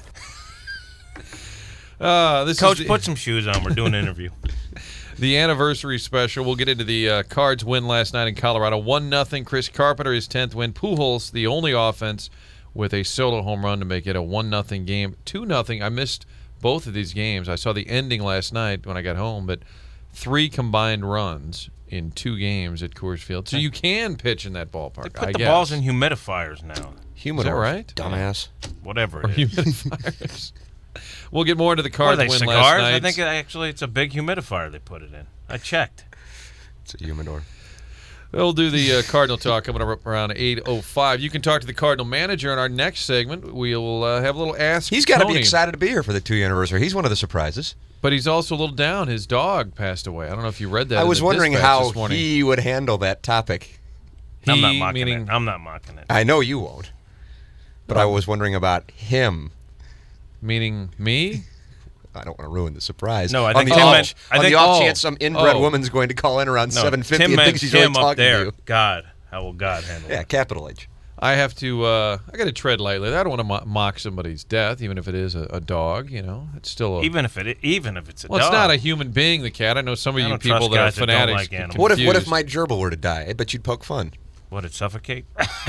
[SPEAKER 3] Coach, put some shoes on. We're doing an interview.
[SPEAKER 2] The anniversary special. We'll get into the Cards win last night in Colorado. 1-0. Chris Carpenter, his 10th win. Pujols, the only offense with a solo home run to make it a 1-0 game. 2-0. I missed both of these games. I saw the ending last night when I got home, but 3 combined runs in 2 games at Coors Field. So you can pitch in that ballpark,
[SPEAKER 3] They put
[SPEAKER 2] I
[SPEAKER 3] the
[SPEAKER 2] guess.
[SPEAKER 3] balls in humidifiers now.
[SPEAKER 4] Humidor.
[SPEAKER 2] Is that right?
[SPEAKER 4] Dumbass.
[SPEAKER 3] Whatever
[SPEAKER 2] Or
[SPEAKER 3] it is.
[SPEAKER 2] humidifiers. We'll get more into the
[SPEAKER 3] Are
[SPEAKER 2] Cards
[SPEAKER 3] they
[SPEAKER 2] win
[SPEAKER 3] cigars?
[SPEAKER 2] last night.
[SPEAKER 3] I think actually it's a big humidifier they put it in. I checked.
[SPEAKER 4] It's a humidor.
[SPEAKER 2] We'll do the Cardinal talk coming up around 8:05. You can talk to the Cardinal manager in our next segment. We'll have a little Ask
[SPEAKER 4] He's got to be
[SPEAKER 2] Tony.
[SPEAKER 4] excited to be here for the 2-year anniversary. He's one of the surprises.
[SPEAKER 2] But he's also a little down. His dog passed away. I don't know if you read that.
[SPEAKER 4] I
[SPEAKER 2] in
[SPEAKER 4] was
[SPEAKER 2] the
[SPEAKER 4] wondering
[SPEAKER 2] dispatch
[SPEAKER 4] how
[SPEAKER 2] this morning.
[SPEAKER 4] he would handle that topic.
[SPEAKER 3] I'm not mocking it. I'm not mocking it.
[SPEAKER 4] I know you won't. But I was wondering about him.
[SPEAKER 2] Meaning me?
[SPEAKER 4] I don't want to ruin the surprise.
[SPEAKER 3] No, I
[SPEAKER 4] on
[SPEAKER 3] think
[SPEAKER 4] the
[SPEAKER 3] Tim
[SPEAKER 4] off,
[SPEAKER 3] meant- I
[SPEAKER 4] on
[SPEAKER 3] think-
[SPEAKER 4] the off
[SPEAKER 3] oh,
[SPEAKER 4] chance some inbred
[SPEAKER 3] oh.
[SPEAKER 4] woman's going to call in around 7:50
[SPEAKER 3] Tim
[SPEAKER 4] and
[SPEAKER 3] meant
[SPEAKER 4] thinks he's really
[SPEAKER 3] Tim up
[SPEAKER 4] talking
[SPEAKER 3] there.
[SPEAKER 4] to you.
[SPEAKER 3] God, how will God handle
[SPEAKER 4] Yeah,
[SPEAKER 3] it?
[SPEAKER 4] capital H.
[SPEAKER 2] I have to. I got to tread lightly. I don't want to mock somebody's death, even if it is a dog. You know, it's still a.
[SPEAKER 3] Even if it's a
[SPEAKER 2] well,
[SPEAKER 3] dog.
[SPEAKER 2] it's not a human being. The cat. I know some of
[SPEAKER 3] I
[SPEAKER 2] you
[SPEAKER 3] don't
[SPEAKER 2] people
[SPEAKER 3] trust
[SPEAKER 2] that are
[SPEAKER 3] guys that don't
[SPEAKER 2] fanatics.
[SPEAKER 3] like
[SPEAKER 2] get
[SPEAKER 3] animals.
[SPEAKER 4] What if
[SPEAKER 2] confused.
[SPEAKER 4] my gerbil were to die? I bet you'd poke fun.
[SPEAKER 3] Would it suffocate?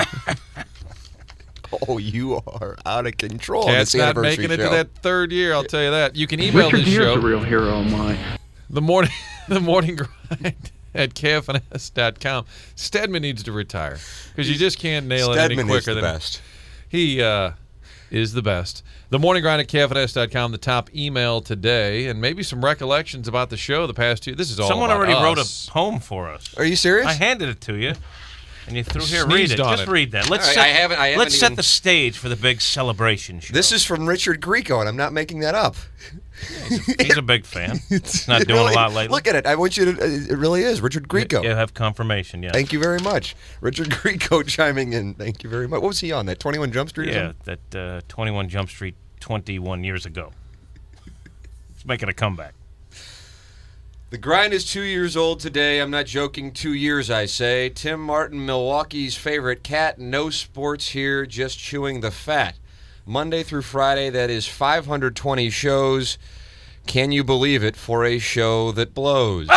[SPEAKER 4] Oh, you are out of control. on
[SPEAKER 2] Cat's
[SPEAKER 4] this
[SPEAKER 2] not
[SPEAKER 4] anniversary
[SPEAKER 2] making it
[SPEAKER 4] show.
[SPEAKER 2] to that 3rd year. I'll tell you that. You can email
[SPEAKER 18] Richard
[SPEAKER 2] this
[SPEAKER 18] Gere's
[SPEAKER 2] show.
[SPEAKER 18] a real hero of mine.
[SPEAKER 2] The morning grind at KFNS.com. Stedman needs to retire because you just can't nail it any
[SPEAKER 4] Stedman
[SPEAKER 2] quicker
[SPEAKER 4] is the
[SPEAKER 2] than
[SPEAKER 4] best.
[SPEAKER 2] He is the best. The morning grind at KFNS.com. The top email today, and maybe some recollections about the show the past 2. This is all
[SPEAKER 3] Someone
[SPEAKER 2] about
[SPEAKER 3] already wrote
[SPEAKER 2] us.
[SPEAKER 3] a poem for us.
[SPEAKER 4] Are you serious?
[SPEAKER 3] I handed it to you. And you threw here,
[SPEAKER 2] Sneezed
[SPEAKER 3] read it.
[SPEAKER 2] on
[SPEAKER 3] Just
[SPEAKER 2] it.
[SPEAKER 3] read that. Let's
[SPEAKER 4] All right,
[SPEAKER 3] set,
[SPEAKER 4] I haven't
[SPEAKER 3] let's
[SPEAKER 4] even-
[SPEAKER 3] set the stage for the big celebration show.
[SPEAKER 4] This is from Richard Grieco, and I'm not making that up.
[SPEAKER 3] He's a big fan. He's not doing
[SPEAKER 4] Really?
[SPEAKER 3] a lot lately.
[SPEAKER 4] Look at it. I want you to. It really is Richard Grieco.
[SPEAKER 3] You have confirmation, yeah.
[SPEAKER 4] Thank you very much, Richard Grieco, chiming in. Thank you very much. What was he on? That 21 Jump Street? or
[SPEAKER 3] Yeah,
[SPEAKER 4] something?
[SPEAKER 3] that 21 Jump Street 21 years ago. He's making a comeback.
[SPEAKER 4] The grind is 2 years old today. I'm not joking. 2 years, I say. Tim Martin, Milwaukee's favorite cat. No sports here, just chewing the fat. Monday through Friday, that is 520 shows. Can you believe it for a show that blows?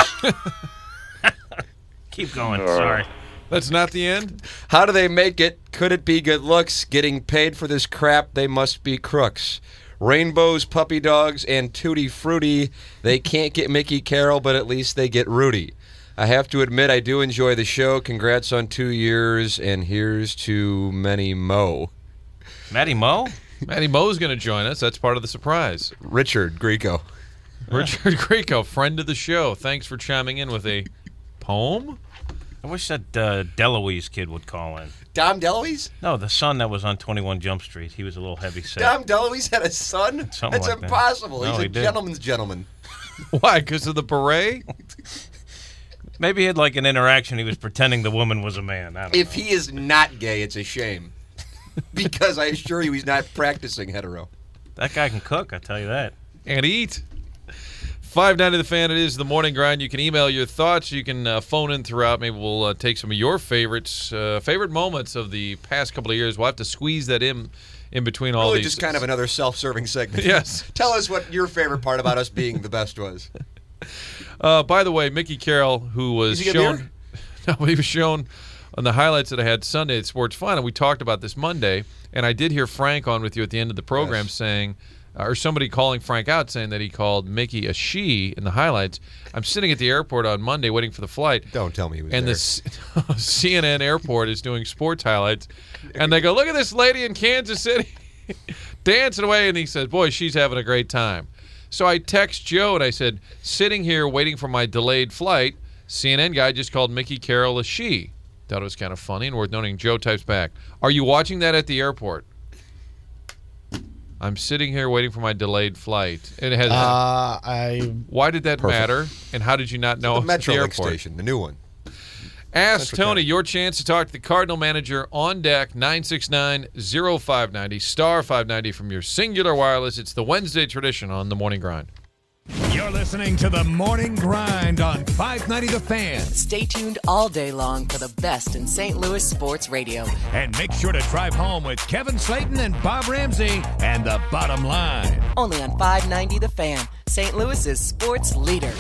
[SPEAKER 3] Keep going. Sorry.
[SPEAKER 2] That's not the end?
[SPEAKER 4] How do they make it? Could it be good looks? Getting paid for this crap, they must be crooks. Rainbows, puppy dogs, and Tutti Frutti. They can't get Mickey Carroll, but at least they get Rudy. I have to admit, I do enjoy the show. Congrats on 2 years, and here's to Matty Mo.
[SPEAKER 3] Matty Mo?
[SPEAKER 2] Matty Mo's going to join us. That's part of the surprise.
[SPEAKER 4] Richard Grieco.
[SPEAKER 2] Richard Grieco, friend of the show. Thanks for chiming in with a poem.
[SPEAKER 3] I wish that DeLuise kid would call in.
[SPEAKER 4] Dom DeLuise?
[SPEAKER 3] No, the son that was on 21 Jump Street. He was a little heavy set.
[SPEAKER 4] Dom DeLuise had a son?
[SPEAKER 3] Something
[SPEAKER 4] That's
[SPEAKER 3] like that.
[SPEAKER 4] impossible.
[SPEAKER 3] No,
[SPEAKER 4] He's
[SPEAKER 3] he
[SPEAKER 4] a
[SPEAKER 3] did.
[SPEAKER 4] gentleman's gentleman.
[SPEAKER 2] Why? Because of the beret?
[SPEAKER 3] Maybe he had like an interaction. He was pretending the woman was a man. I don't know.
[SPEAKER 4] If he is not gay, it's a shame. Because I assure you he's not practicing hetero.
[SPEAKER 3] That guy can cook, I tell you that.
[SPEAKER 2] And eat. 590 The Fan, it is the morning grind. You can email your thoughts. You can phone in throughout. Maybe we'll take some of your favorites, favorite moments of the past couple of years. We'll have to squeeze that in between all
[SPEAKER 4] Really
[SPEAKER 2] these.
[SPEAKER 4] just kind of another self-serving segment.
[SPEAKER 2] Yes.
[SPEAKER 4] Tell us what your favorite part about us being the best was.
[SPEAKER 2] By the way, Mickey Carroll, who was
[SPEAKER 4] Is he gonna be
[SPEAKER 2] shown, no, he was shown on the highlights that I had Sunday at Sports Fun, and we talked about this Monday. And I did hear Frank on with you at the end of the program saying, or somebody calling Frank out saying that he called Mickey a she in the highlights. I'm sitting at the airport on Monday waiting for the flight.
[SPEAKER 4] Don't tell me he was
[SPEAKER 2] and
[SPEAKER 4] there.
[SPEAKER 2] the CNN airport is doing sports highlights, and they go, look at this lady in Kansas City dancing away, and he says, boy, she's having a great time. So I text Joe, and I said, sitting here waiting for my delayed flight, CNN guy just called Mickey Carroll a she. Thought it was kind of funny and worth noting. Joe types back, are you watching that at the airport? I'm sitting here waiting for my delayed flight. And it has. Why did that matter? And how did you not know?
[SPEAKER 4] The
[SPEAKER 2] it was at the
[SPEAKER 4] Metrolink
[SPEAKER 2] airport?
[SPEAKER 4] station, the new one.
[SPEAKER 2] Ask
[SPEAKER 4] Central
[SPEAKER 2] Tony,
[SPEAKER 4] County.
[SPEAKER 2] your chance to talk to the Cardinal manager on deck, 969-0590, star 590 from your Singular Wireless. It's the Wednesday tradition on the Morning Grind.
[SPEAKER 6] You're listening to the Morning Grind on 590 The Fan.
[SPEAKER 10] Stay tuned all day long for the best in St. Louis sports radio.
[SPEAKER 6] And make sure to drive home with Kevin Slayton and Bob Ramsey and The Bottom Line.
[SPEAKER 10] Only on 590 The Fan, St. Louis's sports leader.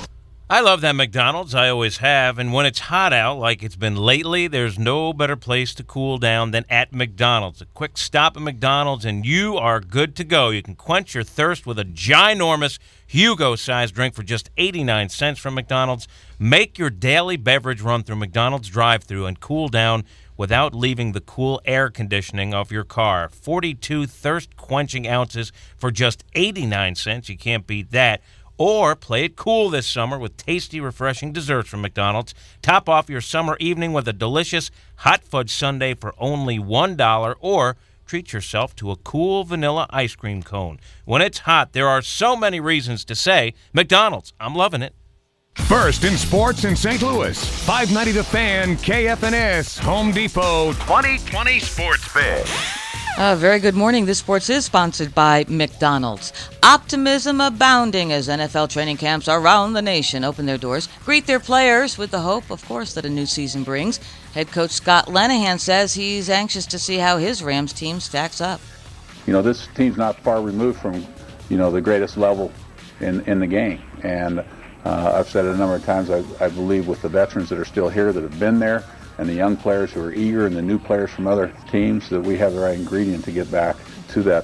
[SPEAKER 3] I love that McDonald's. I always have. And when it's hot out, like it's been lately, there's no better place to cool down than at McDonald's. A quick stop at McDonald's, and you are good to go. You can quench your thirst with a ginormous Hugo-sized drink for just 89 cents from McDonald's. Make your daily beverage run through McDonald's drive-thru and cool down without leaving the cool air conditioning of your car. 42 thirst-quenching ounces for just 89 cents. You can't beat that. Or play it cool this summer with tasty, refreshing desserts from McDonald's. Top off your summer evening with a delicious hot fudge sundae for only $1, or treat yourself to a cool vanilla ice cream cone. When it's hot, there are so many reasons to say, McDonald's, I'm loving it.
[SPEAKER 6] First in sports in St. Louis, 590 The Fan, KFNS, Home Depot, 2020 Sports Bet.
[SPEAKER 7] Very good morning. This sports is sponsored by McDonald's. Optimism abounding as NFL training camps around the nation open their doors, greet their players with the hope, of course, that a new season brings. Head coach Scott Linehan says he's anxious to see how his Rams team stacks up.
[SPEAKER 18] You know, this team's not far removed from, the greatest level in the game. And I've said it a number of times, I believe with the veterans that are still here that have been there, and the young players who are eager and the new players from other teams, that we have the right ingredient to get back to that,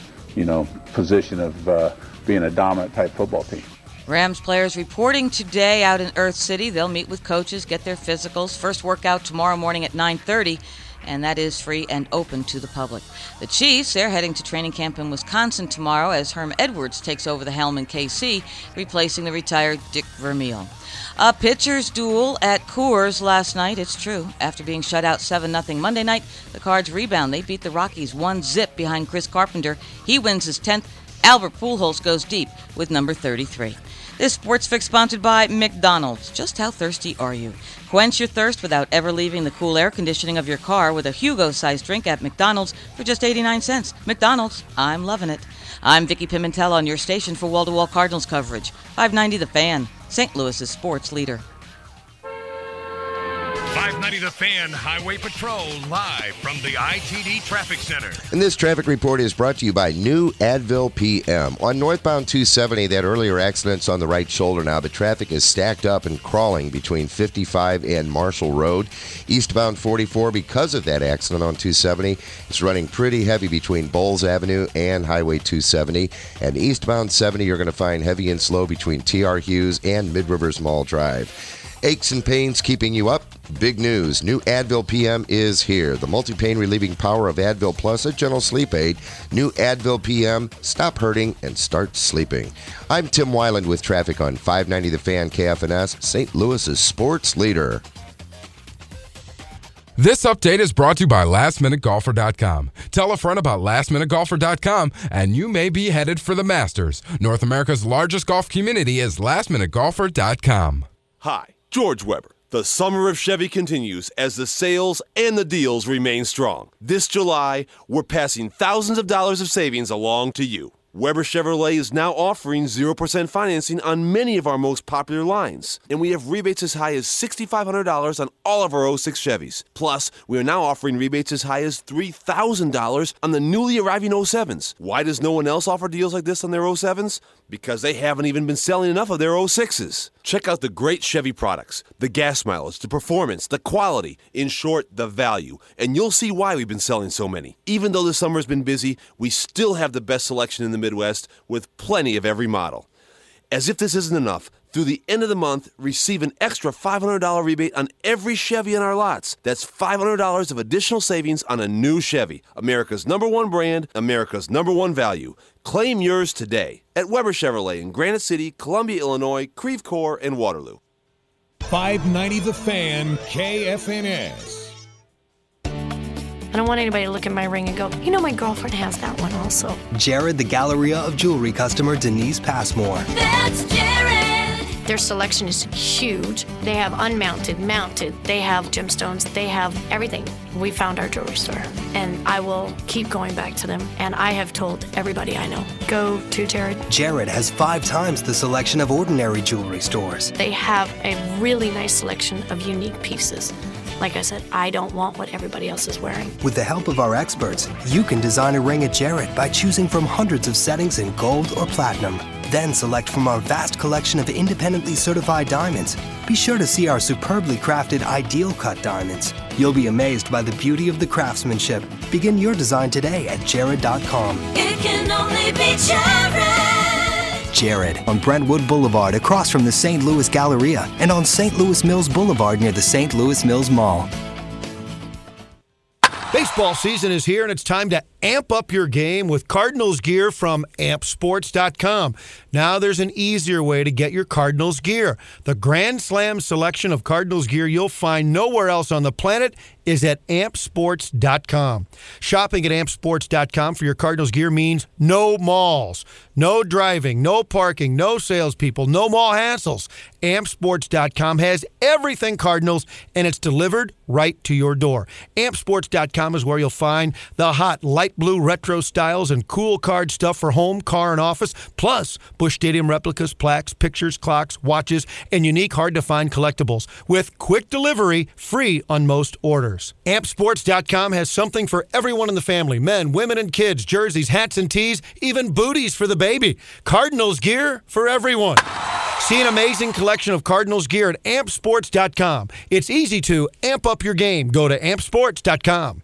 [SPEAKER 18] position of being a dominant type football team.
[SPEAKER 7] Rams players reporting today out in Earth City. They'll meet with coaches, get their physicals. First workout tomorrow morning at 9:30, and that is free and open to the public. The Chiefs, they're heading to training camp in Wisconsin tomorrow as Herm Edwards takes over the helm in KC, replacing the retired Dick Vermeil. A pitcher's duel at Coors last night, it's true. After being shut out 7-0 Monday night, the Cards rebound. They beat the Rockies 1-0 behind Chris Carpenter. He wins his 10th. Albert Pujols goes deep with number 33. This Sports Fix sponsored by McDonald's. Just how thirsty are you? Quench your thirst without ever leaving the cool air conditioning of your car with a Hugo-sized drink at McDonald's for just 89 cents. McDonald's, I'm loving it. I'm Vicki Pimentel on your station for wall-to-wall Cardinals coverage. 590 The Fan, St. Louis's sports leader.
[SPEAKER 6] 590 The Fan Highway Patrol, live from the ITD Traffic Center.
[SPEAKER 5] And this traffic report is brought to you by New Advil PM. On northbound 270, that earlier accident's on the right shoulder now, but traffic is stacked up and crawling between 55 and Marshall Road. Eastbound 44, because of that accident on 270, it's running pretty heavy between Bowles Avenue and Highway 270. And eastbound 70, you're going to find heavy and slow between T.R. Hughes and Mid-Rivers Mall Drive. Aches and pains keeping you up? Big news. New Advil PM is here. The multi-pain relieving power of Advil Plus, a gentle sleep aid. New Advil PM. Stop hurting and start sleeping. I'm Tim Weiland with traffic on 590 The Fan KFNS, St. Louis's sports leader.
[SPEAKER 9] This update is brought to you by LastMinuteGolfer.com. Tell a friend about LastMinuteGolfer.com, and you may be headed for the Masters. North America's largest golf community is LastMinuteGolfer.com.
[SPEAKER 20] Hi, George Weber. The summer of Chevy continues as the sales and the deals remain strong. This July, we're passing thousands of dollars of savings along to you. Weber Chevrolet is now offering 0% financing on many of our most popular lines, and we have rebates as high as $6,500 on all of our 06 Chevys. Plus, we are now offering rebates as high as $3,000 on the newly arriving 07s. Why does no one else offer deals like this on their 07s? Because they haven't even been selling enough of their 06s. Check out the great Chevy products, the gas mileage, the performance, the quality, in short, the value, and you'll see why we've been selling so many. Even though the summer's been busy, we still have the best selection in the Midwest with plenty of every model. As if this isn't enough, through the end of the month, receive an extra $500 rebate on every Chevy in our lots. That's $500 of additional savings on a new Chevy. America's #1 brand, America's #1 value. Claim yours today at Weber Chevrolet in Granite City, Columbia, Illinois, Creve Coeur, and Waterloo.
[SPEAKER 6] 590 The Fan KFNS.
[SPEAKER 21] I don't want anybody to look at my ring and go, you know, my girlfriend has that one also.
[SPEAKER 22] Jared, the Galleria of Jewelry customer Denise Passmore.
[SPEAKER 21] That's Jared! Their selection is huge. They have unmounted, mounted, they have gemstones, they have everything. We found our jewelry store, and I will keep going back to them, and I have told everybody I know, go to Jared.
[SPEAKER 22] Jared has 5 times the selection of ordinary jewelry stores.
[SPEAKER 21] They have a really nice selection of unique pieces. Like I said, I don't want what everybody else is wearing.
[SPEAKER 22] With the help of our experts, you can design a ring at Jared by choosing from hundreds of settings in gold or platinum. Then select from our vast collection of independently certified diamonds. Be sure to see our superbly crafted Ideal Cut diamonds. You'll be amazed by the beauty of the craftsmanship. Begin your design today at Jared.com.
[SPEAKER 21] It can only be Jared!
[SPEAKER 22] Jared on Brentwood Boulevard across from the St. Louis Galleria and on St. Louis Mills Boulevard near the St. Louis Mills Mall.
[SPEAKER 11] Baseball season is here, and it's time to amp up your game with Cardinals gear from AmpSports.com. Now there's an easier way to get your Cardinals gear. The Grand Slam selection of Cardinals gear you'll find nowhere else on the planet is at AmpSports.com. Shopping at AmpSports.com for your Cardinals gear means no malls, no driving, no parking, no salespeople, no mall hassles. AmpSports.com has everything Cardinals, and it's delivered right to your door. AmpSports.com is where you'll find the hot light blue retro styles and cool card stuff for home, car, and office, plus Busch Stadium replicas, plaques, pictures, clocks, watches, and unique hard-to-find collectibles with quick delivery free on most orders. AmpSports.com has something for everyone in the family, men, women, and kids, jerseys, hats, and tees, even booties for the baby. Cardinals gear for everyone. See an amazing collection of Cardinals gear at AmpSports.com. It's easy to amp up your game. Go to AmpSports.com.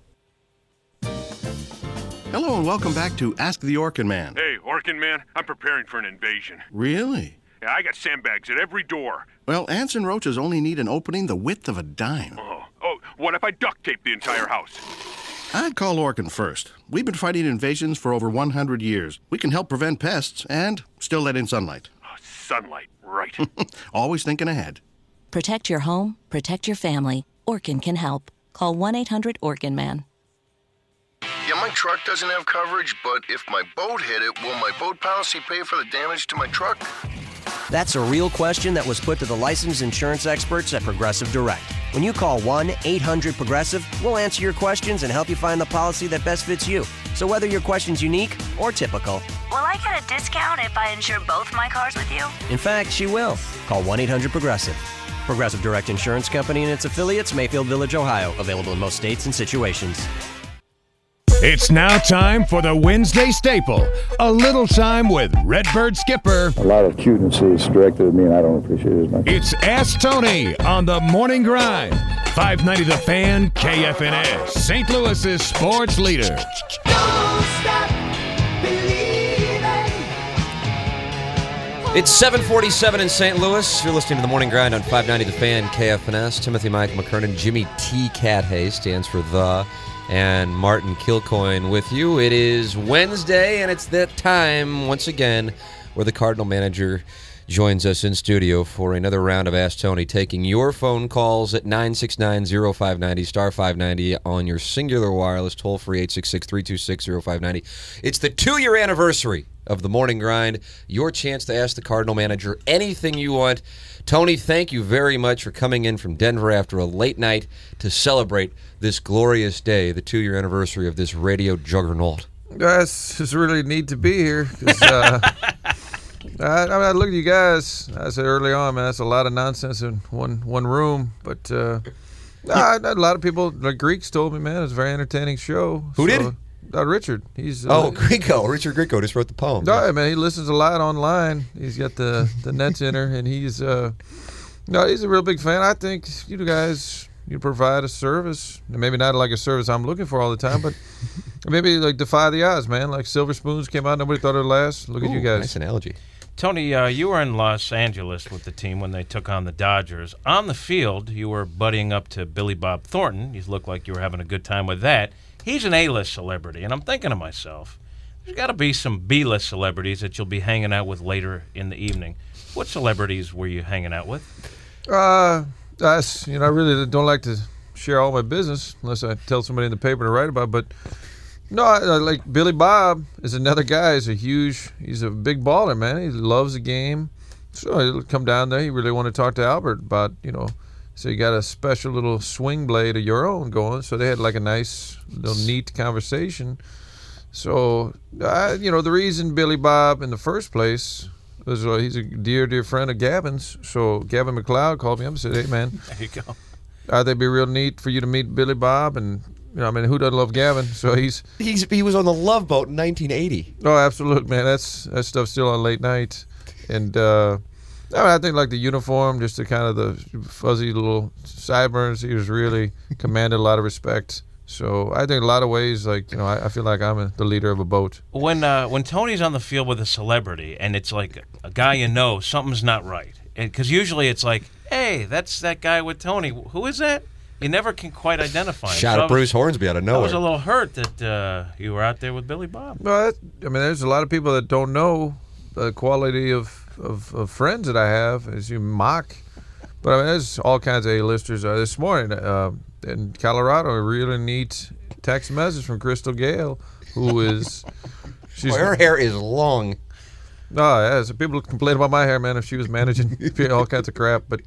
[SPEAKER 23] Hello and welcome back to Ask the Orkin Man.
[SPEAKER 24] Hey, Orkin Man, I'm preparing for an invasion.
[SPEAKER 23] Really?
[SPEAKER 24] Yeah, I got sandbags at every door.
[SPEAKER 23] Well, ants and roaches only need an opening the width of a dime.
[SPEAKER 24] Oh, what if I duct tape the entire house?
[SPEAKER 23] I'd call Orkin first. We've been fighting invasions for over 100 years. We can help prevent pests and still let in sunlight.
[SPEAKER 24] Sunlight, right.
[SPEAKER 23] Always thinking ahead.
[SPEAKER 25] Protect your home, protect your family. Orkin can help. Call 1-800-ORKIN-MAN.
[SPEAKER 5] Yeah, my truck doesn't have coverage, but if my boat hit it, will my boat policy pay for the damage to my truck?
[SPEAKER 26] That's a real question that was put to the licensed insurance experts at Progressive Direct. When you call 1-800-PROGRESSIVE, we'll answer your questions and help you find the policy that best fits you. So whether your question's unique or typical.
[SPEAKER 27] Will I get a discount if I insure both my cars with you?
[SPEAKER 26] In fact, she will. Call 1-800-PROGRESSIVE. Progressive Direct Insurance Company and its affiliates, Mayfield Village, Ohio. Available in most states and situations.
[SPEAKER 6] It's now time for the Wednesday staple. A little time with Redbird skipper.
[SPEAKER 18] A lot of cuteness is directed at me, and I don't appreciate it as much.
[SPEAKER 6] It's Ask Tony on the Morning Grind. 590 The Fan, KFNS, St. Louis's sports leader.
[SPEAKER 1] Don't stop believing.
[SPEAKER 4] It's 7:47 in St. Louis. You're listening to The Morning Grind on 590 The Fan, KFNS. Timothy Michael McKernan, Jimmy T. Cathay stands for The, and Martin Kilcoyne with you. It is Wednesday, and it's that time, once again, where the Cardinal manager joins us in studio for another round of Ask Tony, taking your phone calls at 969-0590, star 590 on your singular wireless, toll-free 866-326-0590. It's the 2-year anniversary of the Morning Grind. Your chance to ask the Cardinal manager anything you want. Tony, thank you very much for coming in from Denver after a late night to celebrate this glorious day, the 2-year anniversary of this radio juggernaut.
[SPEAKER 2] It's really neat to be here. I look at you guys. I said early on, man, that's a lot of nonsense in one room. But a lot of people, like Greeks, told me, man, it's a very entertaining show.
[SPEAKER 4] Who did?
[SPEAKER 2] Richard. He's
[SPEAKER 4] Grieco. Richard Grieco just wrote the poem.
[SPEAKER 2] No, man, he listens a lot online. He's got the net center, and he's a real big fan. I think you guys, you provide a service, maybe not like a service I'm looking for all the time, but maybe like defy the odds, man. Like Silver Spoons came out, nobody thought it would last. Look at you guys.
[SPEAKER 4] Nice analogy.
[SPEAKER 3] Tony, you were in Los Angeles with the team when they took on the Dodgers. On the field, you were buddying up to Billy Bob Thornton. You looked like you were having a good time with that. He's an A-list celebrity, and I'm thinking to myself, there's got to be some B-list celebrities that you'll be hanging out with later in the evening. What celebrities were you hanging out with?
[SPEAKER 2] I really don't like to share all my business unless I tell somebody in the paper to write about it. But no, like Billy Bob is another guy. He's a big baller, man. He loves the game. So he'll come down there. He really want to talk to Albert about, so you got a special little swing blade of your own going. So they had like a nice little neat conversation. So, the reason Billy Bob in the first place was he's a dear friend of Gavin's. So Gavin McLeod called me up and said, hey, man.
[SPEAKER 3] There you go.
[SPEAKER 2] I think it'd be real neat for you to meet Billy Bob. And, who doesn't love Gavin? So he
[SPEAKER 4] was on the Love Boat in 1980.
[SPEAKER 2] Oh, absolutely, man. That stuff's still on late night. And, I think like the uniform, just the kind of the fuzzy little sideburns, he was really commanded a lot of respect. So I think in a lot of ways, I feel like I'm the leader of a boat.
[SPEAKER 3] When Tony's on the field with a celebrity and it's like a guy something's not right. Because usually it's like, hey, that's that guy with Tony. Who is that? You never can quite identify him.
[SPEAKER 4] Shout out Bruce Hornsby out of nowhere.
[SPEAKER 3] I was a little hurt that you were out there with Billy Bob.
[SPEAKER 2] Well, there's a lot of people that don't know the quality of friends that I have, as you mock. But there's all kinds of A-listers. This morning in Colorado, a really neat text message from Crystal Gale, who is...
[SPEAKER 4] her hair is long.
[SPEAKER 2] Oh, yeah. So people complain about my hair, man, if she was managing all kinds of crap. But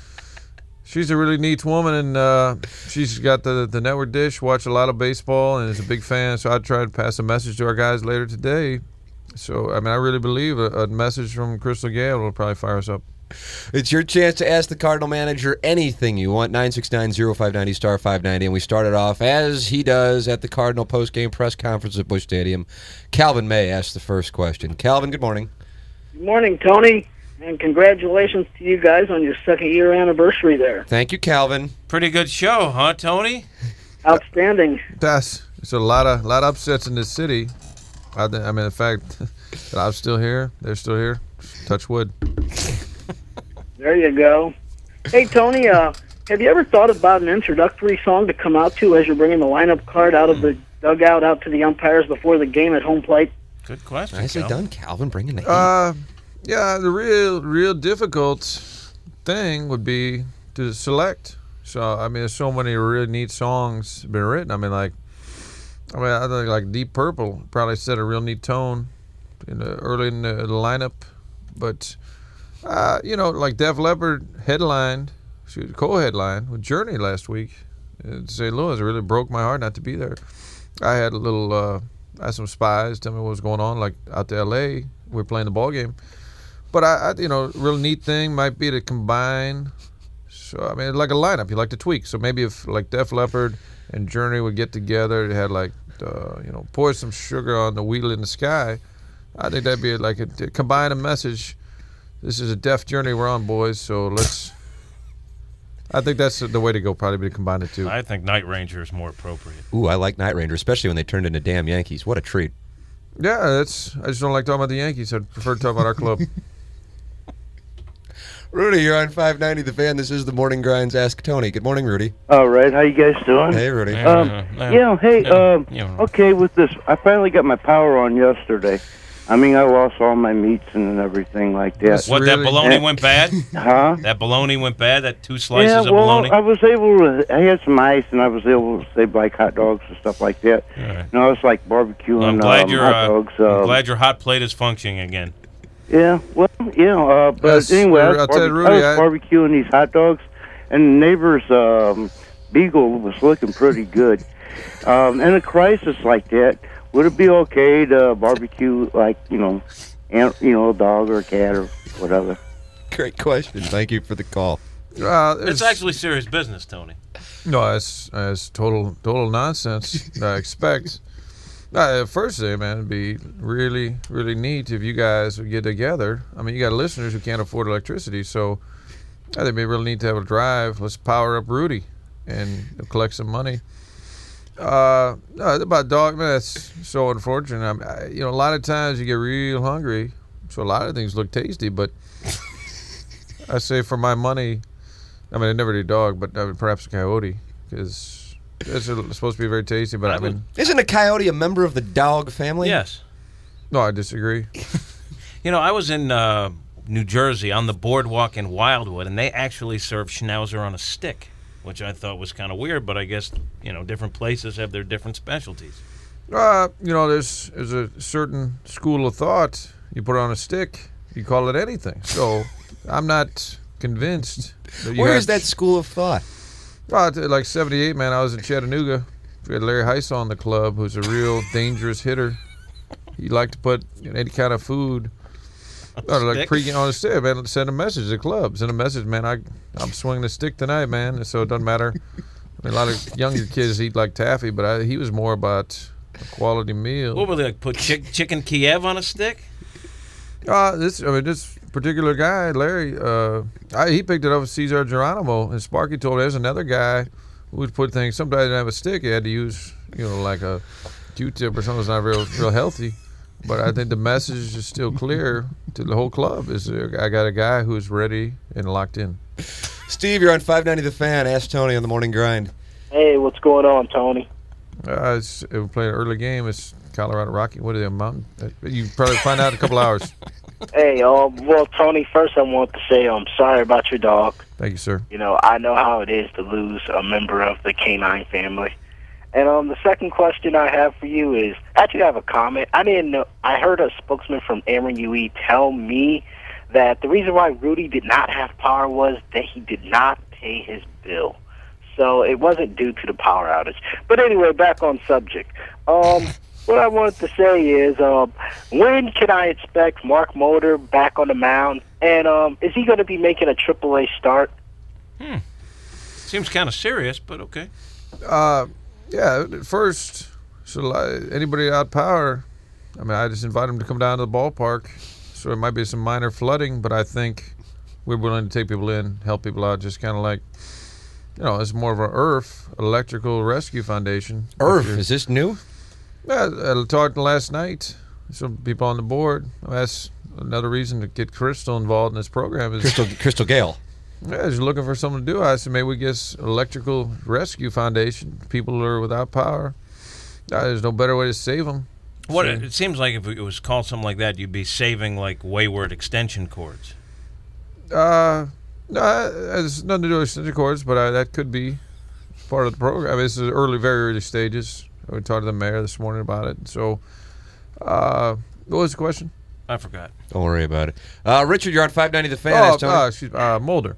[SPEAKER 2] she's a really neat woman, and she's got the network dish, watch a lot of baseball, and is a big fan. So I tried to pass a message to our guys later today. So, I really believe a message from Crystal Gale will probably fire us up.
[SPEAKER 4] It's your chance to ask the Cardinal manager anything you want, 969-0590, star 590. And we started off, as he does, at the Cardinal postgame press conference at Busch Stadium. Calvin May asked the first question. Calvin, good morning.
[SPEAKER 8] Good morning, Tony, and congratulations to you guys on your 2nd-year anniversary there.
[SPEAKER 4] Thank you, Calvin.
[SPEAKER 3] Pretty good show, huh, Tony?
[SPEAKER 8] Outstanding.
[SPEAKER 2] There's a lot of upsets in this city. The fact that I'm still here, they're still here. Touch wood.
[SPEAKER 8] There you go. Hey, Tony, have you ever thought about an introductory song to come out to as you're bringing the lineup card out of the dugout out to the umpires before the game at home plate?
[SPEAKER 3] Good question.
[SPEAKER 4] Nicely done, Calvin, bringing the heat.
[SPEAKER 2] Yeah, the real difficult thing would be to select. So, there's so many really neat songs been written. I think like Deep Purple probably set a real neat tone early in the lineup. But, like Def Leppard headlined, co-headlined with Journey last week in St. Louis. It really broke my heart not to be there. I had some spies tell me what was going on, like out to L.A. We were playing the ball game. But, real neat thing might be to combine So I mean, like a lineup, you like to tweak. So maybe if like Def Leppard and Journey would get together, they had like pour some sugar on the Wheel in the Sky. I think that'd be like a combine a message. This is a Def Journey we're on, boys. So let's. I think that's the way to go. Probably to combine the two.
[SPEAKER 3] I think Night Ranger is more appropriate.
[SPEAKER 4] Ooh, I like Night Ranger, especially when they turned into damn Yankees. What a treat.
[SPEAKER 2] Yeah, I just don't like talking about the Yankees. I prefer to talk about our club.
[SPEAKER 4] Rudy, you're on 590 The Fan. This is the Morning Grind's Ask Tony. Good morning, Rudy.
[SPEAKER 12] All right, how you guys doing?
[SPEAKER 4] Hey, Rudy.
[SPEAKER 12] Okay, with this, I finally got my power on yesterday. I mean, I lost all my meats and everything like that.
[SPEAKER 3] What, that bologna went bad?
[SPEAKER 12] Huh?
[SPEAKER 3] That bologna went bad? That 2 slices
[SPEAKER 12] Yeah,
[SPEAKER 3] of
[SPEAKER 12] well,
[SPEAKER 3] bologna?
[SPEAKER 12] I was able to, I had some ice, and I was able to save like hot dogs and stuff like that.
[SPEAKER 3] Right.
[SPEAKER 12] You know, it's like barbecue
[SPEAKER 3] Well, I'm
[SPEAKER 12] and
[SPEAKER 3] glad
[SPEAKER 12] hot dogs.
[SPEAKER 3] I'm glad your hot plate is functioning again.
[SPEAKER 12] Yeah, well, but
[SPEAKER 2] Yes,
[SPEAKER 12] anyway, I was,
[SPEAKER 2] I'll tell you, Rudy,
[SPEAKER 12] I was barbecuing these hot dogs, and the neighbor's beagle was looking pretty good. In a crisis like that, would it be okay to barbecue, like, a dog or a cat or whatever?
[SPEAKER 4] Great question. Thank you for the call.
[SPEAKER 3] It's actually serious business, Tony.
[SPEAKER 2] No, it's total nonsense. I expect. First thing, man, it'd be really, really neat if you guys would get together. I mean, you got listeners who can't afford electricity, so I think it'd be really neat to have a drive. Let's power up Rudy and collect some money. No, about dog, man, that's so unfortunate. A lot of times you get real hungry, so a lot of things look tasty, but I say for my money, I mean, I never do dog, but perhaps a coyote, because it's supposed to be very tasty, but I mean...
[SPEAKER 4] Isn't a coyote a member of the dog family?
[SPEAKER 3] Yes.
[SPEAKER 2] No, I disagree.
[SPEAKER 3] I was in New Jersey on the boardwalk in Wildwood, and they actually serve Schnauzer on a stick, which I thought was kind of weird, but I guess, different places have their different specialties.
[SPEAKER 2] There's a certain school of thought. You put it on a stick, you call it anything. So I'm not convinced.
[SPEAKER 4] Where is that school of thought?
[SPEAKER 2] Well, like 78, man, I was in Chattanooga. We had Larry Heisel on the club, who's a real dangerous hitter. He liked to put any kind of food like pregame on a stick, man. Send a message to the club. Send a message, man. I'm swinging the stick tonight, man. So it doesn't matter. I mean, a lot of younger kids eat like taffy, but he was more about a quality meal.
[SPEAKER 3] What were they, like, put chicken Kiev on a stick?
[SPEAKER 2] This particular guy, Larry, he picked it up with Cesar Geronimo, and Sparky told me there's another guy who would put things. Sometimes he didn't have a stick. He had to use, like a Q-tip or something that's not real healthy. But I think the message is still clear to the whole club. I got a guy who's ready and locked in.
[SPEAKER 4] Steve, you're on 590 The Fan. Ask Tony on the Morning Grind.
[SPEAKER 13] Hey, what's going on, Tony?
[SPEAKER 2] We're playing an early game. It's Colorado Rocky. What are they, a mountain? You probably find out in a couple hours.
[SPEAKER 13] Hey, well, Tony, first I want to say I'm sorry about your dog.
[SPEAKER 2] Thank you, sir.
[SPEAKER 13] I know how it is to lose a member of the canine family. And the second question I have for you is, actually I have a comment. I didn't know. I heard a spokesman from Ameren UE tell me that the reason why Rudy did not have power was that he did not pay his bill. So it wasn't due to the power outage. But anyway, back on subject. What I wanted to say is, when can I expect Mark Mulder back on the mound? And is he going to be making a AAA start?
[SPEAKER 3] Seems kind of serious, but okay.
[SPEAKER 2] Yeah, first, anybody out power, I just invite them to come down to the ballpark. So it might be some minor flooding, but I think we're willing to take people in, help people out, just kind of like, it's more of an IRF, Electrical Rescue Foundation.
[SPEAKER 4] IRF, is this new?
[SPEAKER 2] Yeah, I talked last night. Some people on the board. That's another reason to get Crystal involved in this program. Is
[SPEAKER 4] Crystal Gale.
[SPEAKER 2] Yeah, she's looking for something to do. I said maybe we get Electrical Rescue Foundation. People who are without power. There's no better way to save them.
[SPEAKER 3] It seems like if it was called something like that, you'd be saving like wayward extension cords.
[SPEAKER 2] No, it has nothing to do with extension cords, but that could be part of the program. This is very early stages. We talked to the mayor this morning about it. So, what was the question?
[SPEAKER 3] I forgot.
[SPEAKER 4] Don't worry about it. Richard, you're on 590 The Fan.
[SPEAKER 2] Mulder.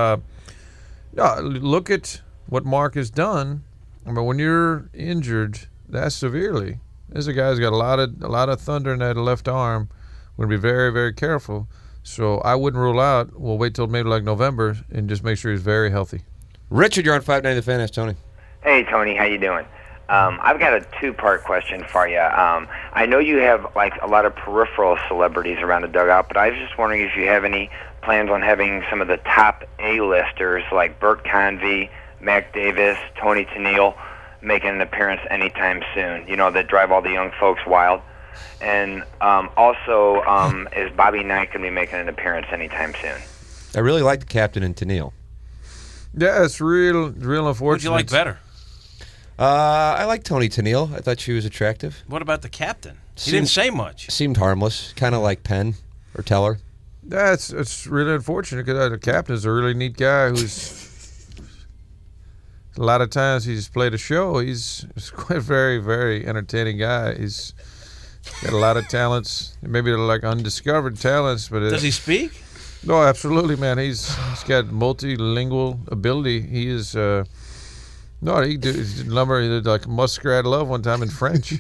[SPEAKER 2] Look at what Mark has done. When you're injured that severely, this is a guy who's got a lot of thunder in that left arm. We're going to be very, very careful. So I wouldn't rule out. We'll wait till maybe like November and just make sure he's very healthy.
[SPEAKER 4] Richard, you're on 590 The Fan. Ask Tony.
[SPEAKER 10] Hey, Tony, how you doing? I've got a two-part question for you. I know you have like a lot of peripheral celebrities around the dugout, but I was just wondering if you have any plans on having some of the top A-listers like Bert Convy, Mac Davis, Tony Tennille making an appearance anytime soon, that drive all the young folks wild. And also, is Bobby Knight going to be making an appearance anytime soon?
[SPEAKER 4] I really like the captain and Tennille.
[SPEAKER 2] Yeah, it's real unfortunate.
[SPEAKER 3] Who'd you like better?
[SPEAKER 4] I like Tony Tennille. I thought she was attractive.
[SPEAKER 3] What about the captain? He didn't say much.
[SPEAKER 4] Seemed harmless, kind of like Penn or Teller.
[SPEAKER 2] Yeah, it's really unfortunate because the captain is a really neat guy who's a lot of times he's played a show. He's quite a very, very entertaining guy. He's got a lot of talents, maybe they're like undiscovered talents. But
[SPEAKER 3] Does he speak?
[SPEAKER 2] No, absolutely, man. He's got multilingual ability. He is. No, he did like Muskrat Love one time in French.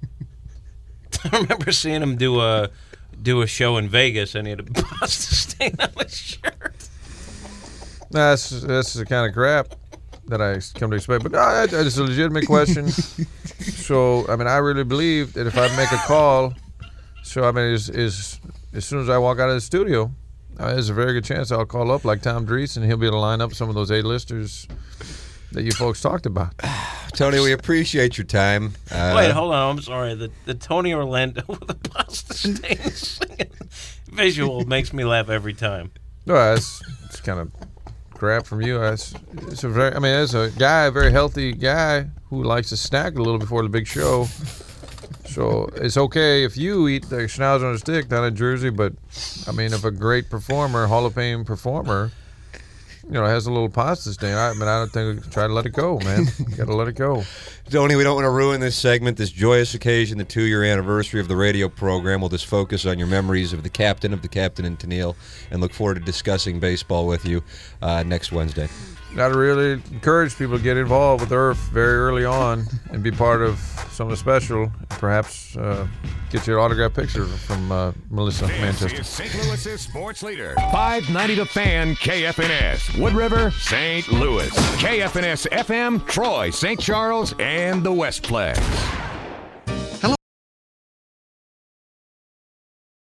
[SPEAKER 3] I remember seeing him do a show in Vegas, and he had a pasta stain on his shirt.
[SPEAKER 2] That's the kind of crap that I come to expect. But no, it's a legitimate question. So, I mean, I really believe that if I make a call, as soon as I walk out of the studio, there's a very good chance I'll call up like Tom Drees, and he'll be able to line up some of those A-listers that you folks talked about.
[SPEAKER 4] Tony, we appreciate your time.
[SPEAKER 3] Wait, hold on. I'm sorry. The Tony Orlando with the pasta stains visual makes me laugh every time.
[SPEAKER 2] No, it's kind of crap from you. As a guy, a very healthy guy who likes to snack a little before the big show. So it's okay if you eat the schnauzer on a stick down in Jersey, but I mean, if a great performer, Hall of Fame performer, has a little pasta stain, I don't think try to let it go, man. You got to let it go.
[SPEAKER 4] Tony, we don't want to ruin this segment, this joyous occasion, the 2-year anniversary of the radio program. We'll just focus on your memories of the captain and Tennille, and look forward to discussing baseball with you next Wednesday.
[SPEAKER 2] Got to really encourage people to get involved with Earth very early on and be part of something special. Perhaps get your autograph picture from Melissa Manchester.
[SPEAKER 6] This is St. Louis's sports leader, 590 The Fan, KFNS, Wood River, St. Louis, KFNS FM, Troy, St. Charles, and the Westplex.